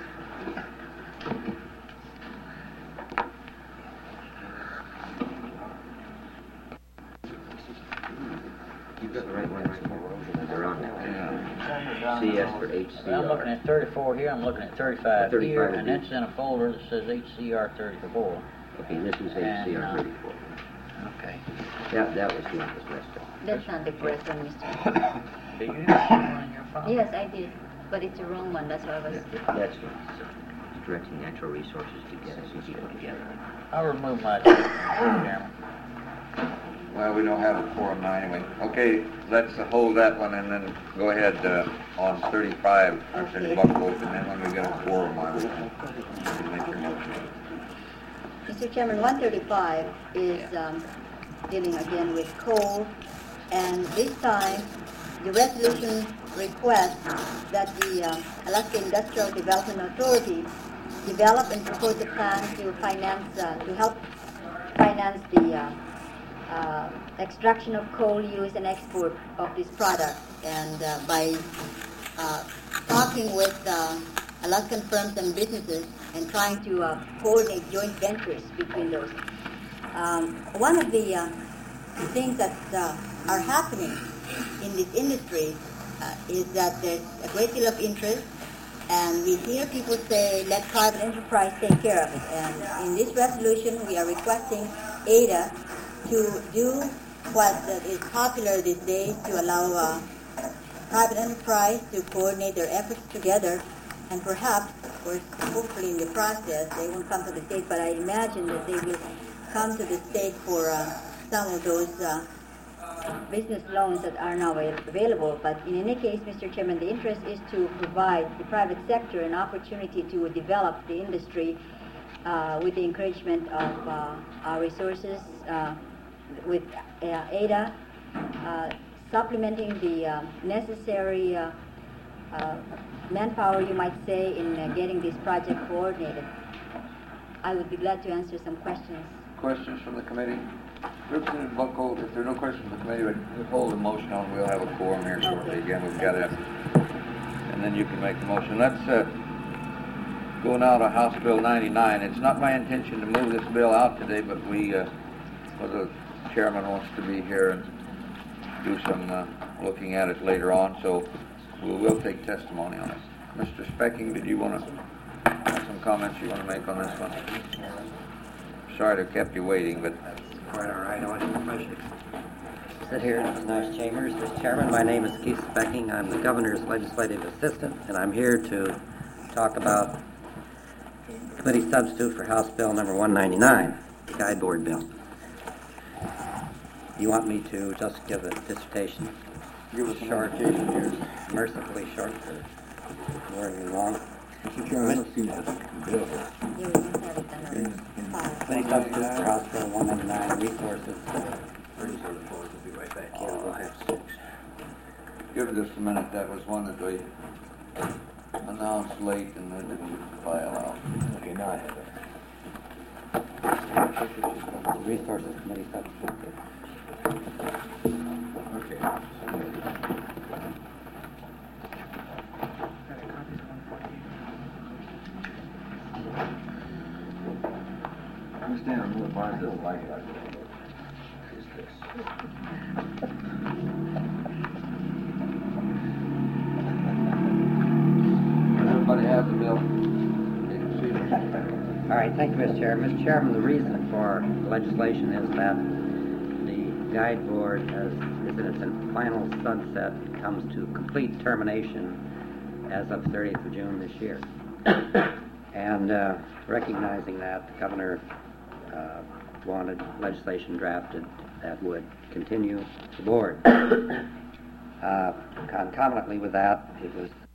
You've got the right ones. They're on now. Yeah. C S for H C R.
Well, I'm looking at thirty-four here, I'm looking at thirty-five,
thirty-five
here,
would
and
be-
that's in a folder that says H C R thirty-four.
Okay, this is H C
And,
R
uh,
thirty-four.
Okay.
That, that was the one that was messed up.
That's not the correct one, Mister
Do you have one in your file?
Yes, I did, but it's the wrong one, that's why I was...
That's what it's directing natural resources to get us and keep it together.
I'll remove my, Mister Chairman.
Well, we don't have a quorum now anyway. Okay, let's uh, hold that one and then go ahead uh, on thirty-five, Representative Buckles, and then when we get a quorum on it, we can make your motion.
Mister Chairman, one thirty-five is um, dealing again with coal, and this time the resolution requests that the um, Alaska Industrial Development Authority develop and propose a plan to finance, uh, to help finance the uh, uh, extraction of coal use and export of this product, and uh, by uh, talking with uh, Alaskan firms and businesses and trying to uh, coordinate joint ventures between those. Um, one of the uh, things that uh, are happening in this industry uh, is that there's a great deal of interest, and we hear people say, let private enterprise take care of it. And in this resolution, we are requesting A D A to do what uh, is popular these days, to allow uh, private enterprise to coordinate their efforts together, and perhaps, of course, hopefully in the process, they won't come to the state, but I imagine that they will come to the state for uh, some of those uh, business loans that are now available. But in any case, Mister Chairman, the interest is to provide the private sector an opportunity to develop the industry uh, with the encouragement of uh, our resources, uh, with uh, A D A, uh, supplementing the uh, necessary uh, uh, manpower, you might say, in uh, getting this project coordinated. I would be glad to answer some questions.
Questions from the committee? Representative Buckles, if there are no questions from the committee, we'll hold the motion on. We'll have a quorum here shortly.
Okay.
Again, we've got it. And then you can make the motion. Let's uh, go now to House Bill ninety-nine. It's not my intention to move this bill out today, but we, uh, well, the chairman wants to be here and do some uh, looking at it later on, so we will take testimony on it. Mister Specking, did you want to have some comments you want to make on this one? Sorry to have kept you waiting, but...
Quite all right. I want to sit here in this nice chambers. Mister Chairman, my name is Keith Specking. I'm the governor's legislative assistant, and I'm here to talk about committee substitute for House Bill number one ninety-nine, the Guide Board Bill. You want me to just give a dissertation?
Give us
short, mercifully short, for more than long.
Mister Chairman, I don't see that bill.
Committee substitute for House Bill one ninety-nine, resources.
We'll be right back.
Yeah, go ahead.
Give it just a minute. That was one that they announced late and then didn't file out.
Okay, now I have it.
The Resources Committee substitute.
Okay. I understand I'm really fine doesn't like it. Is this?
Everybody have the bill.
All right, thank you, Mister Chair. Mister Chairman, the reason for legislation is that the guide board has, is in its final sunset, comes to complete termination as of thirtieth of June this year. And uh, recognizing that, the governor uh, wanted legislation drafted that would continue the board. Uh, concomitantly with that, it was